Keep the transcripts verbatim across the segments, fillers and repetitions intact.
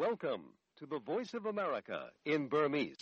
Welcome to the Voice of America in Burmese.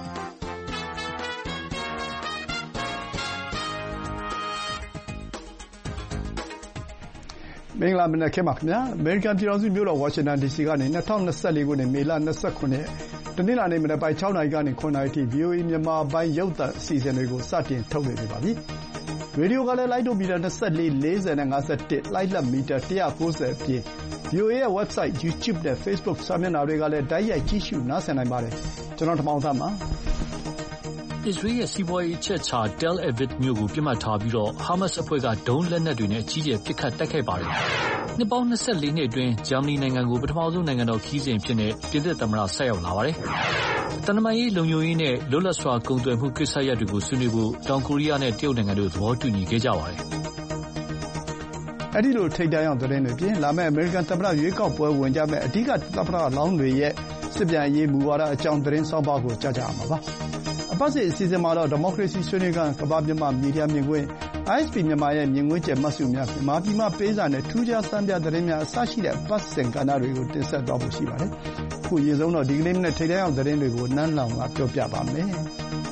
မင်္ဂလာမနက်ခင်းပါခင်ဗျာအမေရိကန်ပြည်ထောင်စုမြို့တော်ဝါရှင်တန် ဒီ စီ ကနေ၂၀၂၄ခုနှစ်မေလ၂၉ရက်တနင်္လာနေ့မနက်ပိုင်း၆နာရီကနေ၇နာရီထိ ဗွီအိုအေ မြန်မာပိုင်းရုပ်သံအစီအစဉ်တွေကိုစတင်ထုတ်လွှင့်နေပါပြီ။ရေဒီယိုကလည်းလိုက်ဒိုမီတာ၂၄, ၄၀နဲ့၅၁, လိုက်လံမီတာ၁၉၀အပြင် ဗွီအိုအေ ရဲ့ website, YouTube နဲ့ Facebook စာမျက်နှာတွေကလည်းတိုက်ရိုက်ကြည့်ရှုနားဆင်နိုင်ပါတယ်။ကျွန်တော်ထမောင်သန်းပါ။အစ္စရေးရဲ့စီးပွားရေးအချက်အခြာ Tel Aviv မြို့ကိုပြစ်မှတ်ထားပြီးတော့ဟာမတ်စ်အဖွဲ့ကဒုံးလက်နက်တွေနဲ့အကြီးအကျယ်ပစ်ခတ်တိုက်ခိုက်ပါတယ်။နှစ်ပေါင်း၂၄နှစ်အတွင်းဂျာမနီနိုင်ငံကိုပထမဆုံးနိုင်ငံတော်ခီးစဉ်ဖြစ်တဲ့ပြင်သစ်သမ္မတဆက်ရောက်လာပါတယ်။တန်တမာရေးလုံခြုံရေးနဲ့လွတ်လပ်စွာကုန်သွယ်မှုကိစ္စရပ်တွေကိုဆွေးနွေးဖို့တောင်ကိုရီးယားနဲ့တရုတ်နိုင်ငံတို့သဘောတူညီခဲ့ကြပါတယ်။အဲဒီလိုထိပ်တန်းရောက်သတင်းတွေပြင်လာမယ့်အမေရိကန်သမ္မတရွေးကောက်ပွဲဝင်ကြမယ့်အဓိကသမ္မတလောင်းတွေရဲ့စစ်ပြန်ရေးမူဝါဒအကြောင်းသတင်းဆောင်ပါကိုကြားကြရမှာပါ။အပတ်စဉ်အစီအစဉ်မှာတော့ဒီမိုကရေစီဆွေးနွေးခန်းကမ္ဘာမြန်မာမီဒီယာမြင်ကွင်း အိုင် အက်စ် ပီ မြန်မာရဲ့မြင်ကွင်းကျယ်မှတ်စုများမြန်မာပြည်မှာပေးစာနဲ့ထူးခြားစမ်းပြသတင်းများအစရှိတဲ့ပတ်စဉ်ကဏ္ဍတွေကိုတင်ဆက်သွားဖို့ရှိပါတယ်။အခုရေဆုံးတော့ဒီကနေ့နဲ့ထိပ်တန်းရောက်သတင်းတွေကိုနန်းလောင်ကပြောပြပါမယ်။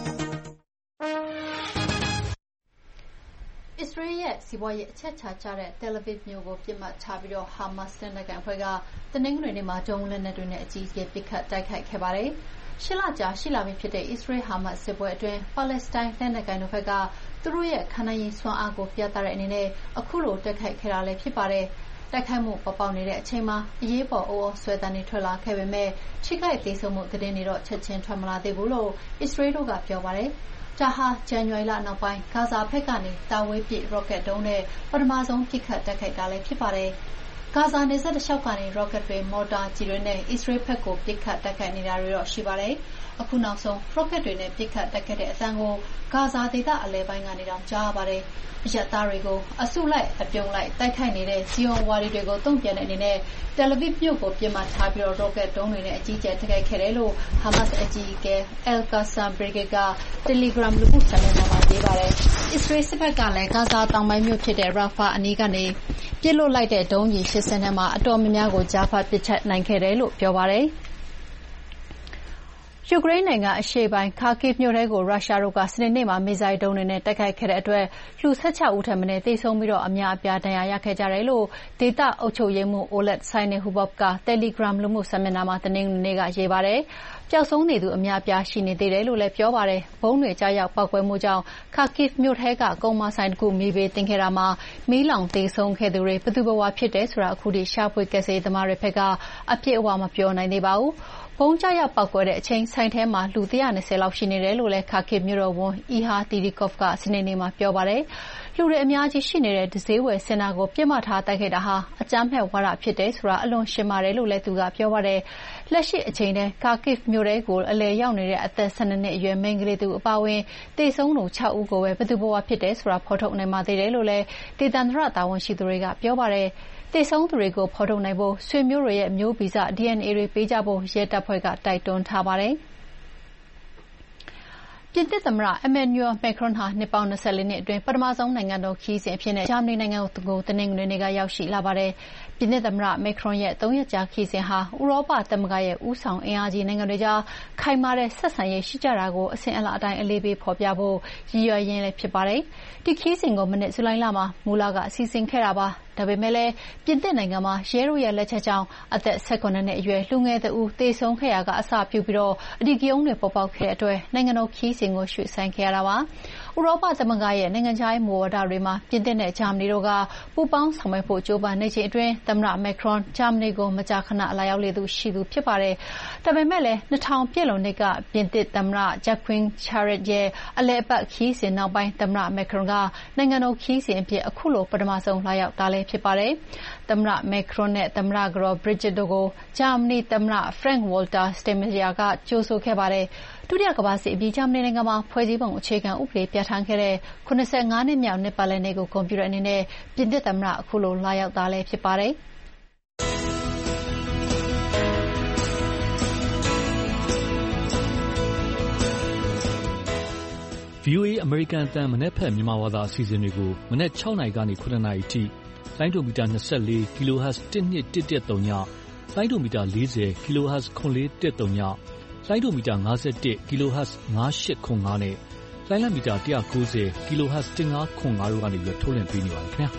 အစ္စရေးရဲ့စီးပွားရေးအချက်အခြာကျတဲ့ Tel Aviv မြို့ကိုပြစ်မှတ်ထားပြီးတော့ဟာမတ်စ်လက်နက်ကိုင်အဖွဲ့ကတနင်္ဂနွေနေ့မှာဒုံးလက်နက်တွေနဲ့အကြီးအကျယ်ပစ်ခတ်တိုက်ခိုက်ခဲ့ပါတယ်။ရှစ်လကြာရှိလာပြီဖြစ်တဲ့အစ္စရေးဟာမတ်စ်စစ်ပွဲအတွင်းပါလက်စတိုင်းလက်နက်ကိုင်တို့ဘက်ကသူတို့ရဲ့ခံနိုင်ရည်စွမ်းအားကိုပြသတဲ့အနေနဲ့အခုလိုတိုက်ခိုက်ခဲ့တာလည်းဖြစ်ပါတယ်။တိုက်ခိုက်မှုပေါ်ပေါက်နေတဲ့အချိန်မှာအရေးပေါ်အော်ဆွဲတမ်းတွေထွက်လာခဲ့ပေမဲ့ထိခိုက်သေးဆုံးမှုသတင်းတွေတော့ချက်ချင်းထွက်မလာသေးဘူးလို့အစ္စရေးတို့ကပြောပါတယ်။ဒါဟာဇန်နဝါရီလနောက်ပိုင်းဂါဇာဘက်ကနေတာဝေးပစ်ရော့ကက်ဒုံးနဲ့ပထမဆုံးပစ်ခတ်တိုက်ခိုက်တာလည်းဖြစ်ပါတယ်။ဂါဇာနယ်စပ်တစ်လျှောက်ကနေရော့ကက်တွေမော်တာကြီးတွေနဲ့အစ္စရေးဘက်ကိုပစ်ခတ်တိုက်ခိုက်နေတာတွေတော့ရှိပါတယ်။အခုနောက်ဆုံးရော့ကက်တွေနဲ့ပစ်ခတ်တိုက်ခိုက်တဲ့အသံကိုဂါဇာဒေသအလဲပိုင်းကနေတောင်ကြားရပါတယ်။အရပ်သားတွေကိုအစုလိုက်အပြုံလိုက်တိုက်ခိုက်နေတဲ့ဇီယွန်ဝါဒီတွေကိုတုံ့ပြန်တဲ့အနေနဲ့တယ်လ်အဗစ်မြို့ကိုပြစ်မှတ်ထားပြီးတော့ရော့ကက်ဒုံးတွေနဲ့အကြီးအကျယ်တိုက်ခိုက်ခဲ့တယ်လို့ဟာမတ်စ်အကြီးအကဲအယ်ကာဆမ်ဘရီဂေဒ်ကတယ်လီဂရမ်လူမှုစာမျက်နှာမှာရေးပါတယ်။အစ္စရေးစစ်ဘက်ကလည်းဂါဇာတောင်ပိုင်းမြို့ဖြစ်တဲ့ရာဖာအနီးကနေပြစ်လွတ်လိုက်တဲ့ဒုံးကြီးရှစ်စင်းထဲမှာအတော်များများကိုကြားဖတ်ပစ်ချနိုင်ခဲ့တယ်လို့ပြောပါတယ်။ယူကရိန်းနိုင်ငံအရှေ့ပိုင်းခါကိဗ်မြို့ထဲကိုရုရှားတို့ကစနေနေ့မှာမစ်ဇိုင်းဒုံးတွေနဲ့တိုက်ခိုက်ခဲ့တဲ့အတွက်လူ၁၆ဦးထက်မနည်းသေဆုံးပြီးတော့အများအပြားဒဏ်ရာရခဲ့ကြတယ်လို့ဒေသအုပ်ချုပ်ရေးမှူး Oleg Syniehubov က Telegram လူမှုစာမျက်နှာမှာတနင်္ဂနွေနေ့ကရေးပါတယ်။ပျောက်ဆုံးနေသူအများအပြားရှိနေသေးတယ်လို့လည်းပြောပါတယ်။ဘုံတွေကြားရောက်ပောက်ကွဲမှုကြောင့်ခါကိဗ်မြို့ထဲကကုန်မဆိုင်တစ်ခုမီးဘေးတင်ခဲ့တာမှာမီးလောင်သေဆုံးခဲ့သူတွေဘယ်သူဘဝဖြစ်တယ်ဆိုတာအခုထိရှာဖွေကယ်ဆယ်ရေးသမားတွေဘက်ကအပြည့်အဝမပြောနိုင်သေးပါဘူး။ဘုံကျရောက်ပောက်ကွဲတဲ့အချိန်ဆိုင်ထဲမှာလူ၁၂၀လောက်ရှိနေတယ်လို့လည်းခါကိဗ်မြို့တော်ဝန်အီဟာတီဒီကော့ဖ်ကစနေနေ့မှာပြောပါတယ်။လူတွေအများကြီးရှိနေတဲ့ဈေးဝယ်စင်တာကိုပြစ်မှတ်ထားတိုက်ခိုက်တာဟာအကြမ်းဖက်ဝါဒဖြစ်တယ်ဆိုတာအလွန်ရှင်းပါတယ်လို့လည်းသူကပြောပါတယ်။လက်ရှိအချိန်ထဲခါကိဗ်မြို့ထဲကိုအလည်ရောက်နေတဲ့အသက်၁၂နှစ်အရွယ်မိန်းကလေးသူအပါအဝင်သေဆုံးသူ၆ဦးကိုပဲဘယ်သူဘဝဖြစ်တယ်ဆိုတာဖော်ထုတ်နိုင်ပါသေးတယ်လို့လည်းဒေသန္တရတာဝန်ရှိသူတွေကပြောပါတယ်။သေဆုံးသူတွေကိုဖော်ထုတ်နိုင်ဖို့ဆွေမျိုးတွေရဲ့မျိုးဗီဇ ဒီအန်အေ တွေပေးကြဖို့ရဲတပ်ဖွဲ့ကတိုက်တွန်းထားပါတယ်။ပြင်သစ်သမ္မတ Emmanuel Macron ဟာနှစ်ပေါင်း၂၄နှစ်အတွင်းပထမဆုံးနိုင်ငံတော်ခရီးစဉ်အဖြစ်နဲ့ဂျာမနီနိုင်ငံကိုတနင်္ဂနွေနေ့ကရောက်ရှိလာပါတယ်။ပြင်သစ်သမ္မတ Macron ရဲ့သုံးရက်ကြာခရီးစဉ်ဟာဥရောပသမဂ္ဂရဲ့ဦးဆောင်အင်အားကြီးနိုင်ငံတွေကြားခိုင်မာတဲ့ဆက်ဆံရေးရှိကြတာကိုအစဉ်အလာအတိုင်းအလေးပေးဖော်ပြဖို့ရည်ရွယ်ရင်းလည်းဖြစ်ပါတယ်။ဒီခရီးစဉ်ကိုမနှစ်ဇူလိုင်လမှာမူလကအစီအစဉ်ခဲ့တာပါ။ဒါပေမဲ့လည်းပြင်သစ်နိုင်ငံမှာရဲတို့ရဲ့လက်ချက်ကြောင့်အသက်၁၇နှစ်အရွယ်လူငယ်တဦးသေဆုံးခဲ့ရာကအစပြုပြီးတော့အဓိကရုဏ်းတွေပေါ်ပေါက်ခဲ့တဲ့အတွက်နိုင်ငံတော်ခရီးစဉ်ကိုရွှေ့ဆိုင်းခဲ့ရတာပါ။ဥရောပသမဂ္ဂရဲ့နိုင်ငံခြားရေးမူဝါဒတွေမှာပြင်သစ်နဲ့ဂျာမနီတို့ကပူးပေါင်းဆောင်ရွက်ဖို့ကြိုးပမ်းနေချိန်အတွင်းသမ္မတ Macron ဂျာမနီကိုမကြာခဏလာရောက်လေသူရှိသူဖြစ်ပါတယ်။ဒါပေမဲ့လည်း၂၀၀၀ပြည့်လွန်နှစ်ကပြင်သစ်သမ္မတ Jacques Chirac ရဲ့အလည်အပတ်ခရီးစဉ်နောက်ပိုင်းသမ္မတ Macron ကနိုင်ငံတော်ခရီးစဉ်အဖြစ်အခုလိုပထမဆုံးလာရောက်တာလည်းဖြစ်ပါတယ်။သမ္မတ Macron နဲ့သမ္မတကတော် Brigitte တို့ကိုဂျာမနီသမ္မတ Frank-Walter Steinmeier ကကြိုဆိုခဲ့ပါတယ်။ဒုတိယကမ္ဘာစစ်အပြီးဂျာမနီနိုင်ငံမှာဖွဲ့စည်းပုံအခြေခံဥပဒေပြဌာန်းခဲ့တဲ့၇၅နှစ်မြောက်နှစ်ပတ်လည်နေ့ကိုဂုဏ်ပြုတဲ့အနေနဲ့ပြင်သစ်သမ္မတအခုလိုလာရောက်တာလည်းဖြစ်ပါတယ်။ဗွီအိုအေ အမေရိကန်အသံမနက်ဖြန်မြန်မာဘာသာအစီအစဉ်တွေကိုမနက်၆နာရီကနေ၇နာရီထိလိုင်းဒိုမီတာ၂၄ ကီလိုဟတ်ဇ် ၁၂၁၁၃ညလိုင်းဒိုမီတာ၄၀ kilohertz ခွန်လေးတစ်သုံးညလိုင်းဒိုမီတာ၅၁ kilohertz ၅၈ခွန်၅နဲ့လိုင်းလမီတာ၁၉၀ kilohertz ၁၅ခွန်၅တို့ကနေပြီးထုတ်လွှင့်ပေးနေပါတယ်ခင်ဗျာ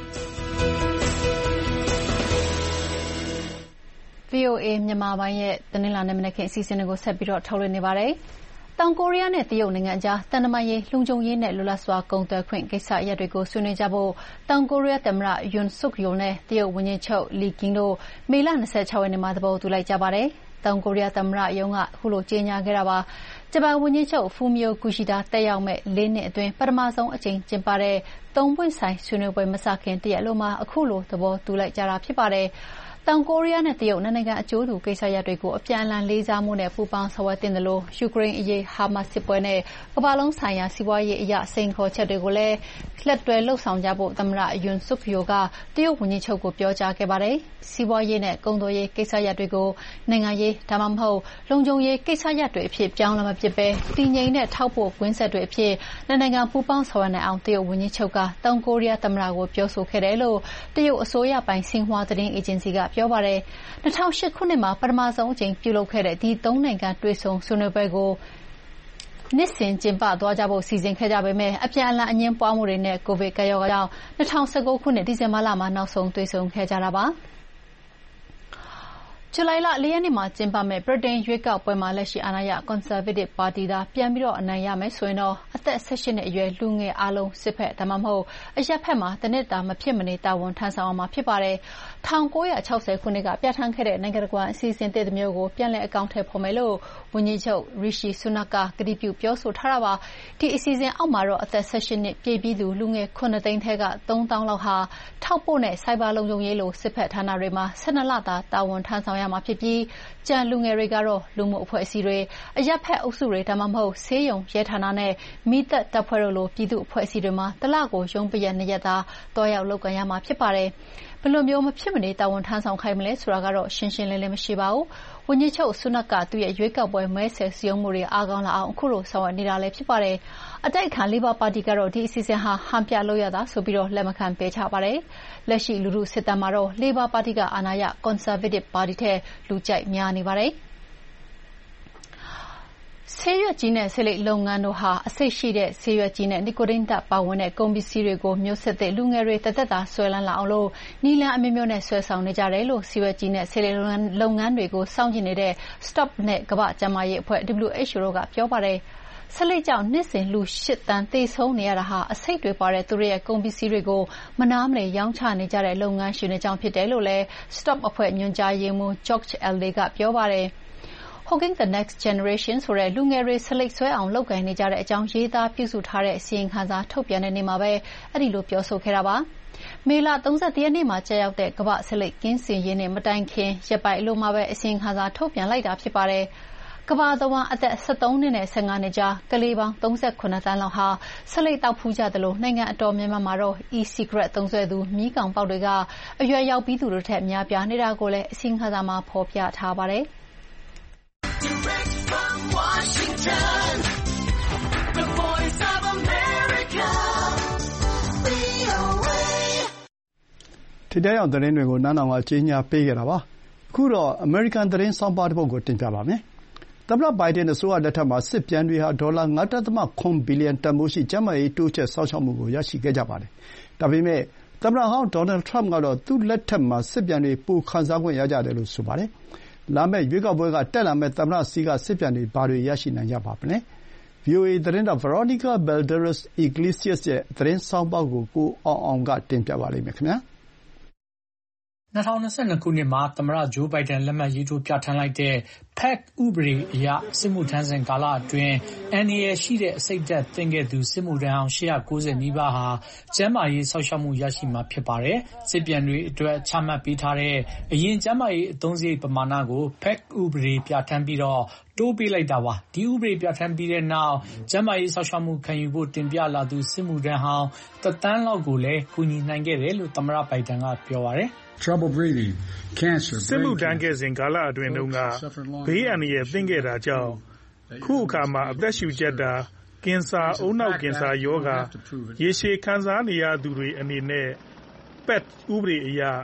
ဗွီအိုအေ မြန်မာပိုင်းရဲ့တနင်္လာနေ့မနက်ခင်းအစီအစဉ်တွေကိုဆက်ပြီးတော့ထုတ်လွှင့်နေပါတယ်။တောင်ကိုရီးယားနဲ့တရုတ်နိုင်ငံကြားတန်တမာရေးလုံခြုံရေးနဲ့လွတ်လပ်စွာကုန်သွယ်ခွင့်ကိစ္စရပ်တွေကိုဆွေးနွေးကြဖို့တောင်ကိုရီးယားသမ္မတယွန်ဆုခ်ယိုနဲ့တရုတ်ဝန်ကြီးချုပ်လီကင်းတို့မေလ၂၆ရက်နေ့မှာသဘောတူလိုက်ကြပါတယ်။တောင်ကိုရီးယားသမ္မတရုံးကအခုလိုကြေညာခဲ့တာပါ။ဂျပန်ဝန်ကြီးချုပ်ဖူမီယိုကူရှီဒါတက်ရောက်မဲ့လေးနှစ်အတွင်းပထမဆုံးအကြိမ်ကျင်းပတဲ့သုံးပွင့်ဆိုင်ဆွေးနွေးပွဲမစခင်တရက်လုံးမှာအခုလိုသဘောတူလိုက်ကြတာဖြစ်ပါတယ်။တောင်ကိုရီးယားနဲ့တရုတ်နိုင်ငံအကျိုးတူကိစ္စရပ်တွေကိုအပြန်အလှန်လေးစားမှုနဲ့ပူးပေါင်းဆောင်ရွက်သင့်တယ်လို့ယူကရိန်းအရေးဟာမတ်စစ်ပွဲနဲ့ကမ္ဘာလုံးဆိုင်ရာစီးပွားရေးအရစိန်ခေါ်ချက်တွေကိုလည်းလက်တွဲလှုပ်ဆောင်ကြဖို့သမ္မတယွန်ဆုခ်ယိုကတရုတ်ဝန်ကြီးချုပ်ကိုပြောကြားခဲ့ပါတယ်။စီးပွားရေးနဲ့ကုန်သွယ်ရေးကိစ္စရပ်တွေကိုနိုင်ငံရေးဒါမှမဟုတ်လုံခြုံရေးကိစ္စရပ်တွေအဖြစ်ပြောင်းလဲမပစ်ပဲတည်ငြိမ်တဲ့ထောက်ပို့ကွင်းဆက်တွေအဖြစ်နိုင်ငံပူးပေါင်းဆောင်ရွက်နိုင်အောင်တရုတ်ဝန်ကြီးချုပ်ကတောင်ကိုရီးယားသမ္မတကိုပြောဆိုခဲ့တယ်လို့တရုတ်အစိုးရပိုင်ဆင်ဟွာသတင်းအေဂျင်စီကပြောပါတယ်။၂၀၀၈ခုနှစ်မှာပထမဆုံးအကြိမ်ပြုလုပ်ခဲ့တဲ့ဒီသုံးနိုင်ငံတွေ့ဆုံဆွေးနွေးပွဲကိုနှစ်စဉ်ကျင်းပသွားကြဖို့စီစဉ်ခဲ့ကြပေမဲ့အပြန်အလှန်အငြင်းပွားမှုတွေနဲ့ကိုဗစ်ကပ်ရောဂါကြောင့်၂၀၁၉ခုနှစ်ဒီဇင်ဘာလမှာနောက်ဆုံးတွေ့ဆုံခဲ့ကြတာပါ။ဇူလိုင်လ၄ရက်နေ့မှာကျင်းပမယ့်ဗြိတိန်ရွေးကောက်ပွဲမှာလက်ရှိအာဏာရကွန်ဆာဗေးတစ်ပါတီသာပြန်ပြီးအနိုင်ရမယ်ဆိုရင်တော့အသက်၁၈နှစ်အရွယ်လူငယ်အားလုံးစစ်ဘက်ဒါမှမဟုတ်အရပ်ဘက်မှာတနှစ်တာမဖြစ်မနေတာဝန်ထမ်းဆောင်ရမှာဖြစ်ပါတယ်။၁၉၆၀ခုနှစ်ကပြဋ္ဌာန်းခဲ့တဲ့နိုင်ငံတကာအစီအစဉ်သစ်တစ်မျိုးကိုပြန်လည်အကောင်အထည်ဖော်မယ်လို့ဝန်ကြီးချုပ်ရီရှီဆူနက်ကကတိပြုပြောဆိုထားတာပါ။ဒီအစီအစဉ်အောက်မှာတော့အသက်၁၈နှစ်ပြည့်ပြီးသူလူငယ်ခုနှစ်သိန်းထဲကသုံးသောင်းလောက်ဟာထောက်ပို့နဲ့စိုက်ဘာလုံခြုံရေးလိုစစ်ဘက်ဌာနတွေမှာ၁၂လတာတာဝန်ထမ်းဆောင်ရမှာဖြစ်ပြီးကျန်လူငယ်တွေကတော့လူမှုအဖွဲ့အစည်းတွေအရပ်ဘက်အုပ်စုတွေဒါမှမဟုတ်ဆေးရုံရဲဌာနနဲ့မိသက်တပ်ဖွဲ့တို့လိုပြည်သူ့အဖွဲ့အစည်းတွေမှာတလကိုရုံးပရက်နှစ်ရက်သာတွားရောက်လုပ်ကိုင်ရမှာဖြစ်ပါတယ်။ဘယ်လိုမျိုးမဖြစ်မနေတာဝန်ထမ်းဆောင်ခိုင်းမလဲဆိုတာကတော့ရှင်းရှင်းလင်းလင်းမရှိပါဘူး။ဝန်ကြီးချုပ်ဆူနက်ကသူ့ရဲ့ရွေးကောက်ပွဲမဲဆယ်စည်းရုံးမှုတွေအားကောင်းလာအောင်အခုလိုဆောင်ရွက်နေတာလည်းဖြစ်ပါတယ်။အတိုက်အခံလေဘာပါတီကတော့ဒီအစီအစဉ်ဟာဟန်ပြလို့ရတာဆိုပြီးတော့လက်မခံပေးချပါတယ်။လက်ရှိလူထုစစ်တမ်းမှာတော့လေဘာပါတီကအာဏာရကွန်ဆာဗေးတစ်ပါတီထက်လူကြိုက်များနေပါတယ်။ဆေးရွက်ကြီးနဲ့ဆေးလိပ်လုပ်ငန်းတို့ဟာအဆိပ်ရှိတဲ့ဆေးရွက်ကြီးနဲ့နီကိုတင်းဓာတ်ပါဝင်တဲ့ကုန်ပစ္စည်းတွေကိုမျိုးဆက်သစ်လူငယ်တွေတသက်တာဆွဲလန်းလာအောင်လို့နီလန်အမျိုးမျိုးနဲ့ဆွဲဆောင်နေကြတယ်လို့ဆေးရွက်ကြီးနဲ့ဆေးလိပ်လုပ်ငန်းတွေကိုစောင့်ကြည့်နေတဲ့ Stop နဲ့ကမ္ဘာ့ကျန်းမာရေးအဖွဲ့ W H O တို့ကပြောပါတယ်။ဆေးလိပ်ကြောင့်နှစ်စဉ်လူရှစ်သန်းသေဆုံးနေရတာဟာအဆိပ်တွေပါတဲ့သူတို့ရဲ့ကုန်ပစ္စည်းတွေကိုမနားမလည်ရောင်းချနေကြတဲ့လုပ်ငန်းရှင်တွေကြောင့်ဖြစ်တယ်လို့လည်း Stop အဖွဲ့ညွှန်ကြားရေးမှူး George Elday ကပြောပါတယ်။ Hogging the Next Generation ဆိုတဲ့လူငယ်တွေဆလိပ်ဆွဲအောင်လုပ်ကိုင်နေကြတဲ့အကြောင်းရေးသားပြုစုထားတဲ့အစီရင်ခံစာထုတ်ပြန်တဲ့နေ့မှာပဲအဲ့ဒီလိုပြောဆိုခဲ့တာပါ။မေလ၃၁ရက်နေ့မှာကြာရောက်တဲ့ကမ္ဘာဆလိပ်ကင်းစင်ရေးနေ့မတိုင်ခင်ရက်ပိုင်းအလိုမှာပဲအစီရင်ခံစာထုတ်ပြန်လိုက်တာဖြစ်ပါတယ်။ကမ္ဘာတဝန်းအသက်၁၃နှစ်နဲ့၁၅နှစ်ကြားကလေးပေါင်း၃၇သန်းလောက်ဟာဆလိပ်တောက်ဖူးကြတယ်လို့နိုင်ငံအတော်များများမှာတော့ e-cigarette သုံးစွဲသူမီးကောင်ပေါက်တွေကအရွယ်ရောက်ပြီးသူတို့ထက်များပြားနေတာကိုလည်းအစီရင်ခံစာမှာဖော်ပြထားပါတယ်။ Direct from Washington, the Voice of America, V O A ထိပ်တန်းရောက်သတင်းတွေကိုနန်းတော်ကကြီးညာပေးခဲ့တာပါ။အခုတော့ American သတင်းဆောင်းပါးတစ်ပုဒ်ကိုတင်ပြပါမယ်။သမ္မတဘိုင်ဒန်အစိုးရလက်ထက်မှာစစ်ပြန်တွေဟာဒေါ်လာ ၅.၇ ဘီလီယံတန်ဖိုးရှိကျန်းမာရေးတိုးချဲ့စောင့်ရှောက်မှုကိုရရှိခဲ့ကြပါတယ်။ဒါပေမဲ့သမ္မတဟောင်းဒေါ်နယ်ထရမ့်ကတော့သူ့လက်ထက်မှာစစ်ပြန်တွေပိုခံစားခွင့်ရကြတယ်လို့ဆိုပါတယ်။လာမယ့်ရွေးကောက်ပွဲကတက်လာမယ့်သမ္မတဆီကစစ်ပြန်တွေဘာတွေရရှိနိုင်ကြပါမလဲ။ ဗွီအိုအေသတင်းထောက် Veronica Balderas Iglesias ရဲ့သတင်းဆောင်းပါးကိုကိုအောင်အောင်ကတင်ပြပါလိမ့်မယ်ခင်ဗျာ။၂၀၂၂ခုနှစ်မှာသမ္မတဂျိုးဘိုင်ဒန်လက်မှတ်ရေးထိုးပြဋ္ဌာန်းလိုက်တဲ့ ပက်ခ် ဥပဒေအရစစ်မှုထမ်းစဉ်ကာလအတွင်းအန္တရာယ်ရှိတဲ့အဆိပ်ဓာတ်သင့်ခဲ့သူစစ်မှုထမ်းဟောင်း၈၉၀နီးပါးဟာကျန်းမာရေးစောင့်ရှောက်မှုရရှိမှာဖြစ်ပါတယ်။စစ်ပြန်တွေအတွက်ချမှတ်ပေးထားတဲ့အရင်ကျန်းမာရေးအသုံးစရိတ်ပမာဏကိုပက်ခ်ဥပဒေပြဋ္ဌာန်းပြီးတော့တိုးပေးလိုက်တာပါ။ဒီဥပဒေပြဋ္ဌာန်းပြီးတဲ့နောက်ကျန်းမာရေးစောင့်ရှောက်မှုခံယူဖို့တင်ပြလာသူစစ်မှုထမ်းဟောင်းတစ်သန်းလောက်ကိုလည်းကူညီနိုင်ခဲ့တယ်လို့သမ္မတဘိုင်ဒန်ကပြောပါတယ်။ Trouble breathing, cancer, စစ်မှုထမ်းခဲ့စဉ်ကာလအတွင်းတုန်းကဘေးအန္တရာယ်သင့်ခဲ့တာကြောင့်ခုအခါမှာအသက်ရှူကျပ်တာကင်ဆာအုံနောက်ကင်ဆာရောဂါရေရှည်ခံစားနေရသူတွေအနေနဲ့ ပက် ဥပဒေအရ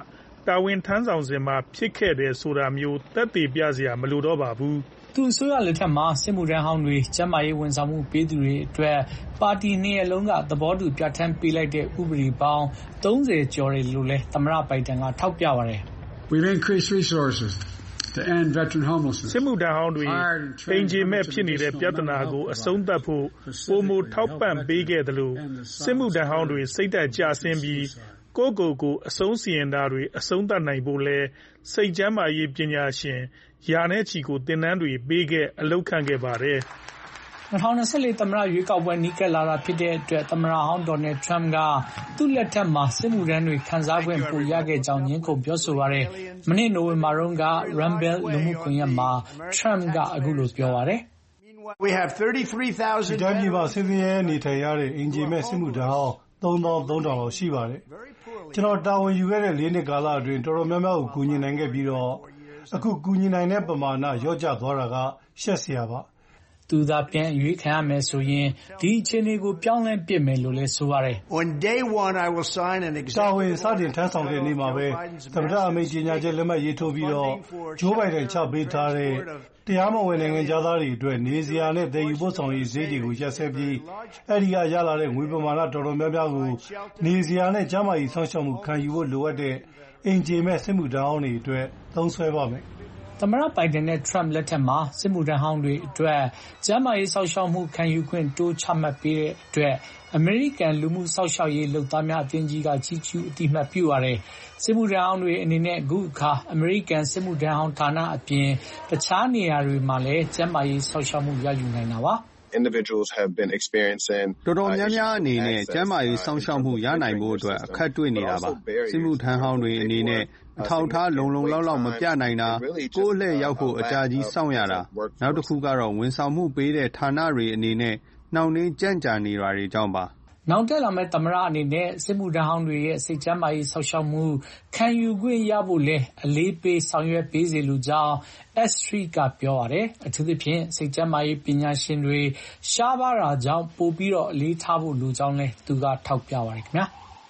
တာဝန်ထမ်းဆောင်စဉ်မှာဖြစ်ခဲ့တယ်ဆိုတာမျိုးသက်သေပြစရာမလိုတော့ပါဘူးသူအစိုးရလက်ထက်မှာစစ်မှုထမ်းဟောင်းတွေကျန်းမာရေးဝန်ဆောင်မှုပေးသူတွေအတွက်ပါတီနှစ်ရပ်လုံးကသဘောတူပြဋ္ဌာန်းပေးလိုက်တဲ့ဥပဒေပေါင်းသုံးဆယ်ကျော်တယ်လို့လည်းသမ္မတဘိုင်ဒန်ကထောက်ပြပါတယ် We've increased resources to end veteran homelessness. စစ်မှုထမ်းဟောင်းတွေအိမ်ခြေမဲ့ဖြစ်နေတဲ့ပြဿနာကိုအဆုံးသတ်ဖို့ပုံမထောက်ပံ့ပေးခဲ့တယ်လို့စစ်မှုထမ်းဟောင်းတွေစိတ်ဓာတ်ကျဆင်းပြီးကိုယ့်ကိုယ်ကိုအဆုံးစီရင်တာတွေအဆုံးသတ်နိုင်ဖို့လဲစိတ်ကျန်းမာရေးပညာရှင်ယာနဲ့ချီကိုသင်တန်းတွေပေးခဲ့အလုပ်ခံခဲ့ပါတယ်၂၀၂၄သမ္မတရွေးကောက်ပွဲနီးကပ်လာတာဖြစ်တဲ့အတွက်သမ္မတဟောင်းဒေါ်နယ်ထရမ့်ကသူ့လက်ထက်မှာစစ်မှုထမ်းတွေခံစား권ပိုရခဲ့ကြောင်းညှင်းခုန်ပြောဆိုပါတယ်။မနေ့နိုဝင်ဘာတုန်းက Rumble လူမှုကွန်ရက်မှာထရမ့်ကအခုလိုပြောပါတယ်။ We have thirty-three thousand တိုင်းပြည်မှာစစ်စရဲနေထိုင်ရတဲ့အင်ဂျီမဲ့စစ်မှုထမ်းဟောင်းသုံးသောင်းသုံးထောင်လောက်ရှိပါတယ်။ကျွန်တော်တာဝန်ယူခဲ့တဲ့လေးနှစ်ကာလအတွင်းတော်တော်များများကိုကူညီနိုင်ခဲ့ပြီးတော့အခုကူညီနိုင်တဲ့ပမာဏရော့ကျသွားတာကရှက်စရာပါသူသာပြန်ရွေးခံရမယ်ဆိုရင်ဒီအခြေအနေကိုပြောင်းလဲပစ်မယ်လို့လည်းဆိုပါတယ် On day one I will sign an executive တာဝန်စတင်ထမ်းဆောင်တဲ့နေ့မှာပဲသမ္မတအမိန့်ကြေညာချက်လက်မှတ်ရေးထိုးပြီးတော့ဂျိုးဘိုင်ဒန်ချပေးထားတဲ့တရားမဝင်နိုင်ငံသားတွေအတွက်နေစရာနဲ့တည်ယူပို့ဆောင်ရေးဈေးတွေကိုရပ်စဲပြီးအဲ့ဒီကရလာတဲ့ငွေပမာဏတော်တော်များများကိုနေစရာနဲ့ကျန်းမာရေးဆောင်ရှောက်မှုခံယူဖို့လိုအပ်တဲ့အင်ဂျီမဲ့စစ်မှုထမ်းဟောင်းတွေအတွက်သုံးစွဲပါမယ်သမ္မတဘိုင်ဒန်နဲ့ထရမ့်လက်ထက်မှာစစ်မှုထမ်းဟောင်းတွေအတွက်ကျန်းမာရေးစောင့်ရှောက်မှုခံယူခွင့်တိုးချမှတ်ပေးတဲ့အတွက်အမေရိကန်လူမှုစောင့်ရှောက်ရေးလုပ်သားများအသင်းကြီးကချီးကျူးအတိအမှတ်ပြုပါတယ်။စစ်မှုထမ်းဟောင်းတွေအနေနဲ့အခုအခါအမေရိကန်စစ်မှုထမ်းဟောင်းဌာနအပြင်တခြားနေရာတွေမှာလည်းကျန်းမာရေးစောင့်ရှောက်မှုရယူနိုင်တာပါ။ individuals have been experiencing တော်တော်များများအနေနဲ့ကျန်းမာရေးစောင့်ရှောက်မှုရနိုင်ဖို့အတွက်အခက်တွေ့နေတာပါစစ်မှုထမ်းဟောင်းတွေအနေနဲ့အထောက်ထားလုံလုံလောက်လောက်မပြနိုင်တာကိုယ်လက်ရောက်ဖို့အကြာကြီးစောင့်ရတာနောက်တစ်ခုကတော့ဝန်ဆောင်မှုပေးတဲ့ဌာနတွေအနေနဲ့နှောင့်နှေးကြန့်ကြာနေတာတွေကြောင့်ပါနောက်တက်လာမဲ့သမ္မတအနေနဲ့စစ်မှုထမ်းဟောင်းတွေရဲ့စိတ်ချမ်းသာရေးဆောက်ရှောက်မှုခံယူခွင့်ရဖို့လဲအလေးပေးဆောင်ရွက်ပေးစေလိုကြောင်း S three ကပြောပါတယ်အထူးသဖြင့်စိတ်ချမ်းသာရေးပညာရှင်တွေရှားပါးတာကြောင့်ပို့ပြီးတော့အလေးထားဖို့လိုကြောင်းလဲသူကထောက်ပြပါတယ်ခင်ဗျာ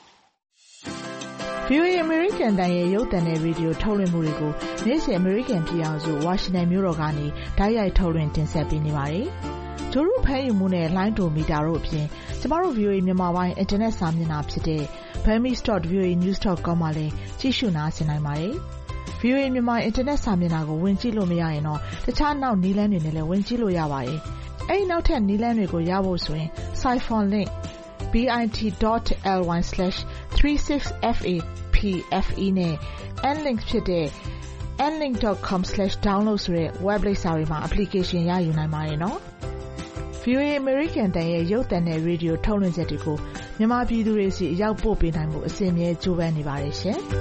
ဗီအိုအေ American တန်ရဲ့ရုပ်သံနဲ့ရေဒီယိုထုတ်လွှင့်မှုတွေကိုနေ့စဉ် American ပြည်အောင်စုဝါရှင်တန်မြို့တော်ကနေတိုက်ရိုက်ထုတ်လွှင့်တင်ဆက်ပေးနေပါတယ်။ဂျိုးရုဖမ်းယူမှုနဲ့လိုင်းတိုမီတာတို့အပြင်ကျမတို့ ဗီအိုအေ မြန်မာပိုင်းအင်တာနက်စာမျက်နှာဖြစ်တဲ့ burmese dot v o a news dot com မှာလည်းကြည့်ရှုနားဆင်နိုင်ပါတယ်။ ဗီအိုအေ မြန်မာအင်တာနက်စာမျက်နှာကိုဝင်ကြည့်လို့မရရင်တော့တခြားနောက်နည်းလမ်းတွေနဲ့လည်းဝင်ကြည့်လို့ရပါတယ်။အဲဒီနောက်ထပ်နည်းလမ်းတွေကိုရဖို့ဆိုရင် Siphon link bit.ly slash three six f a p f e နဲ့ nlink ဖြစ်တဲ့ nlink dot com slash download ဆိုတဲ့ web လိပ်စာတွေမှာ application ရယူနိုင်ပါတယ်နော်။ ဗီအိုအေ American တန်ရဲ့ရုပ်သံနဲ့ရေဒီယိုထုတ်လွှင့်ချက်တွေကိုမြန်မာပြည်သူတွေစီအရောက်ပို့ပေးနိုင်မှုအစဉ်အမြဲကြိုးပမ်းနေပါတယ်ရှင်။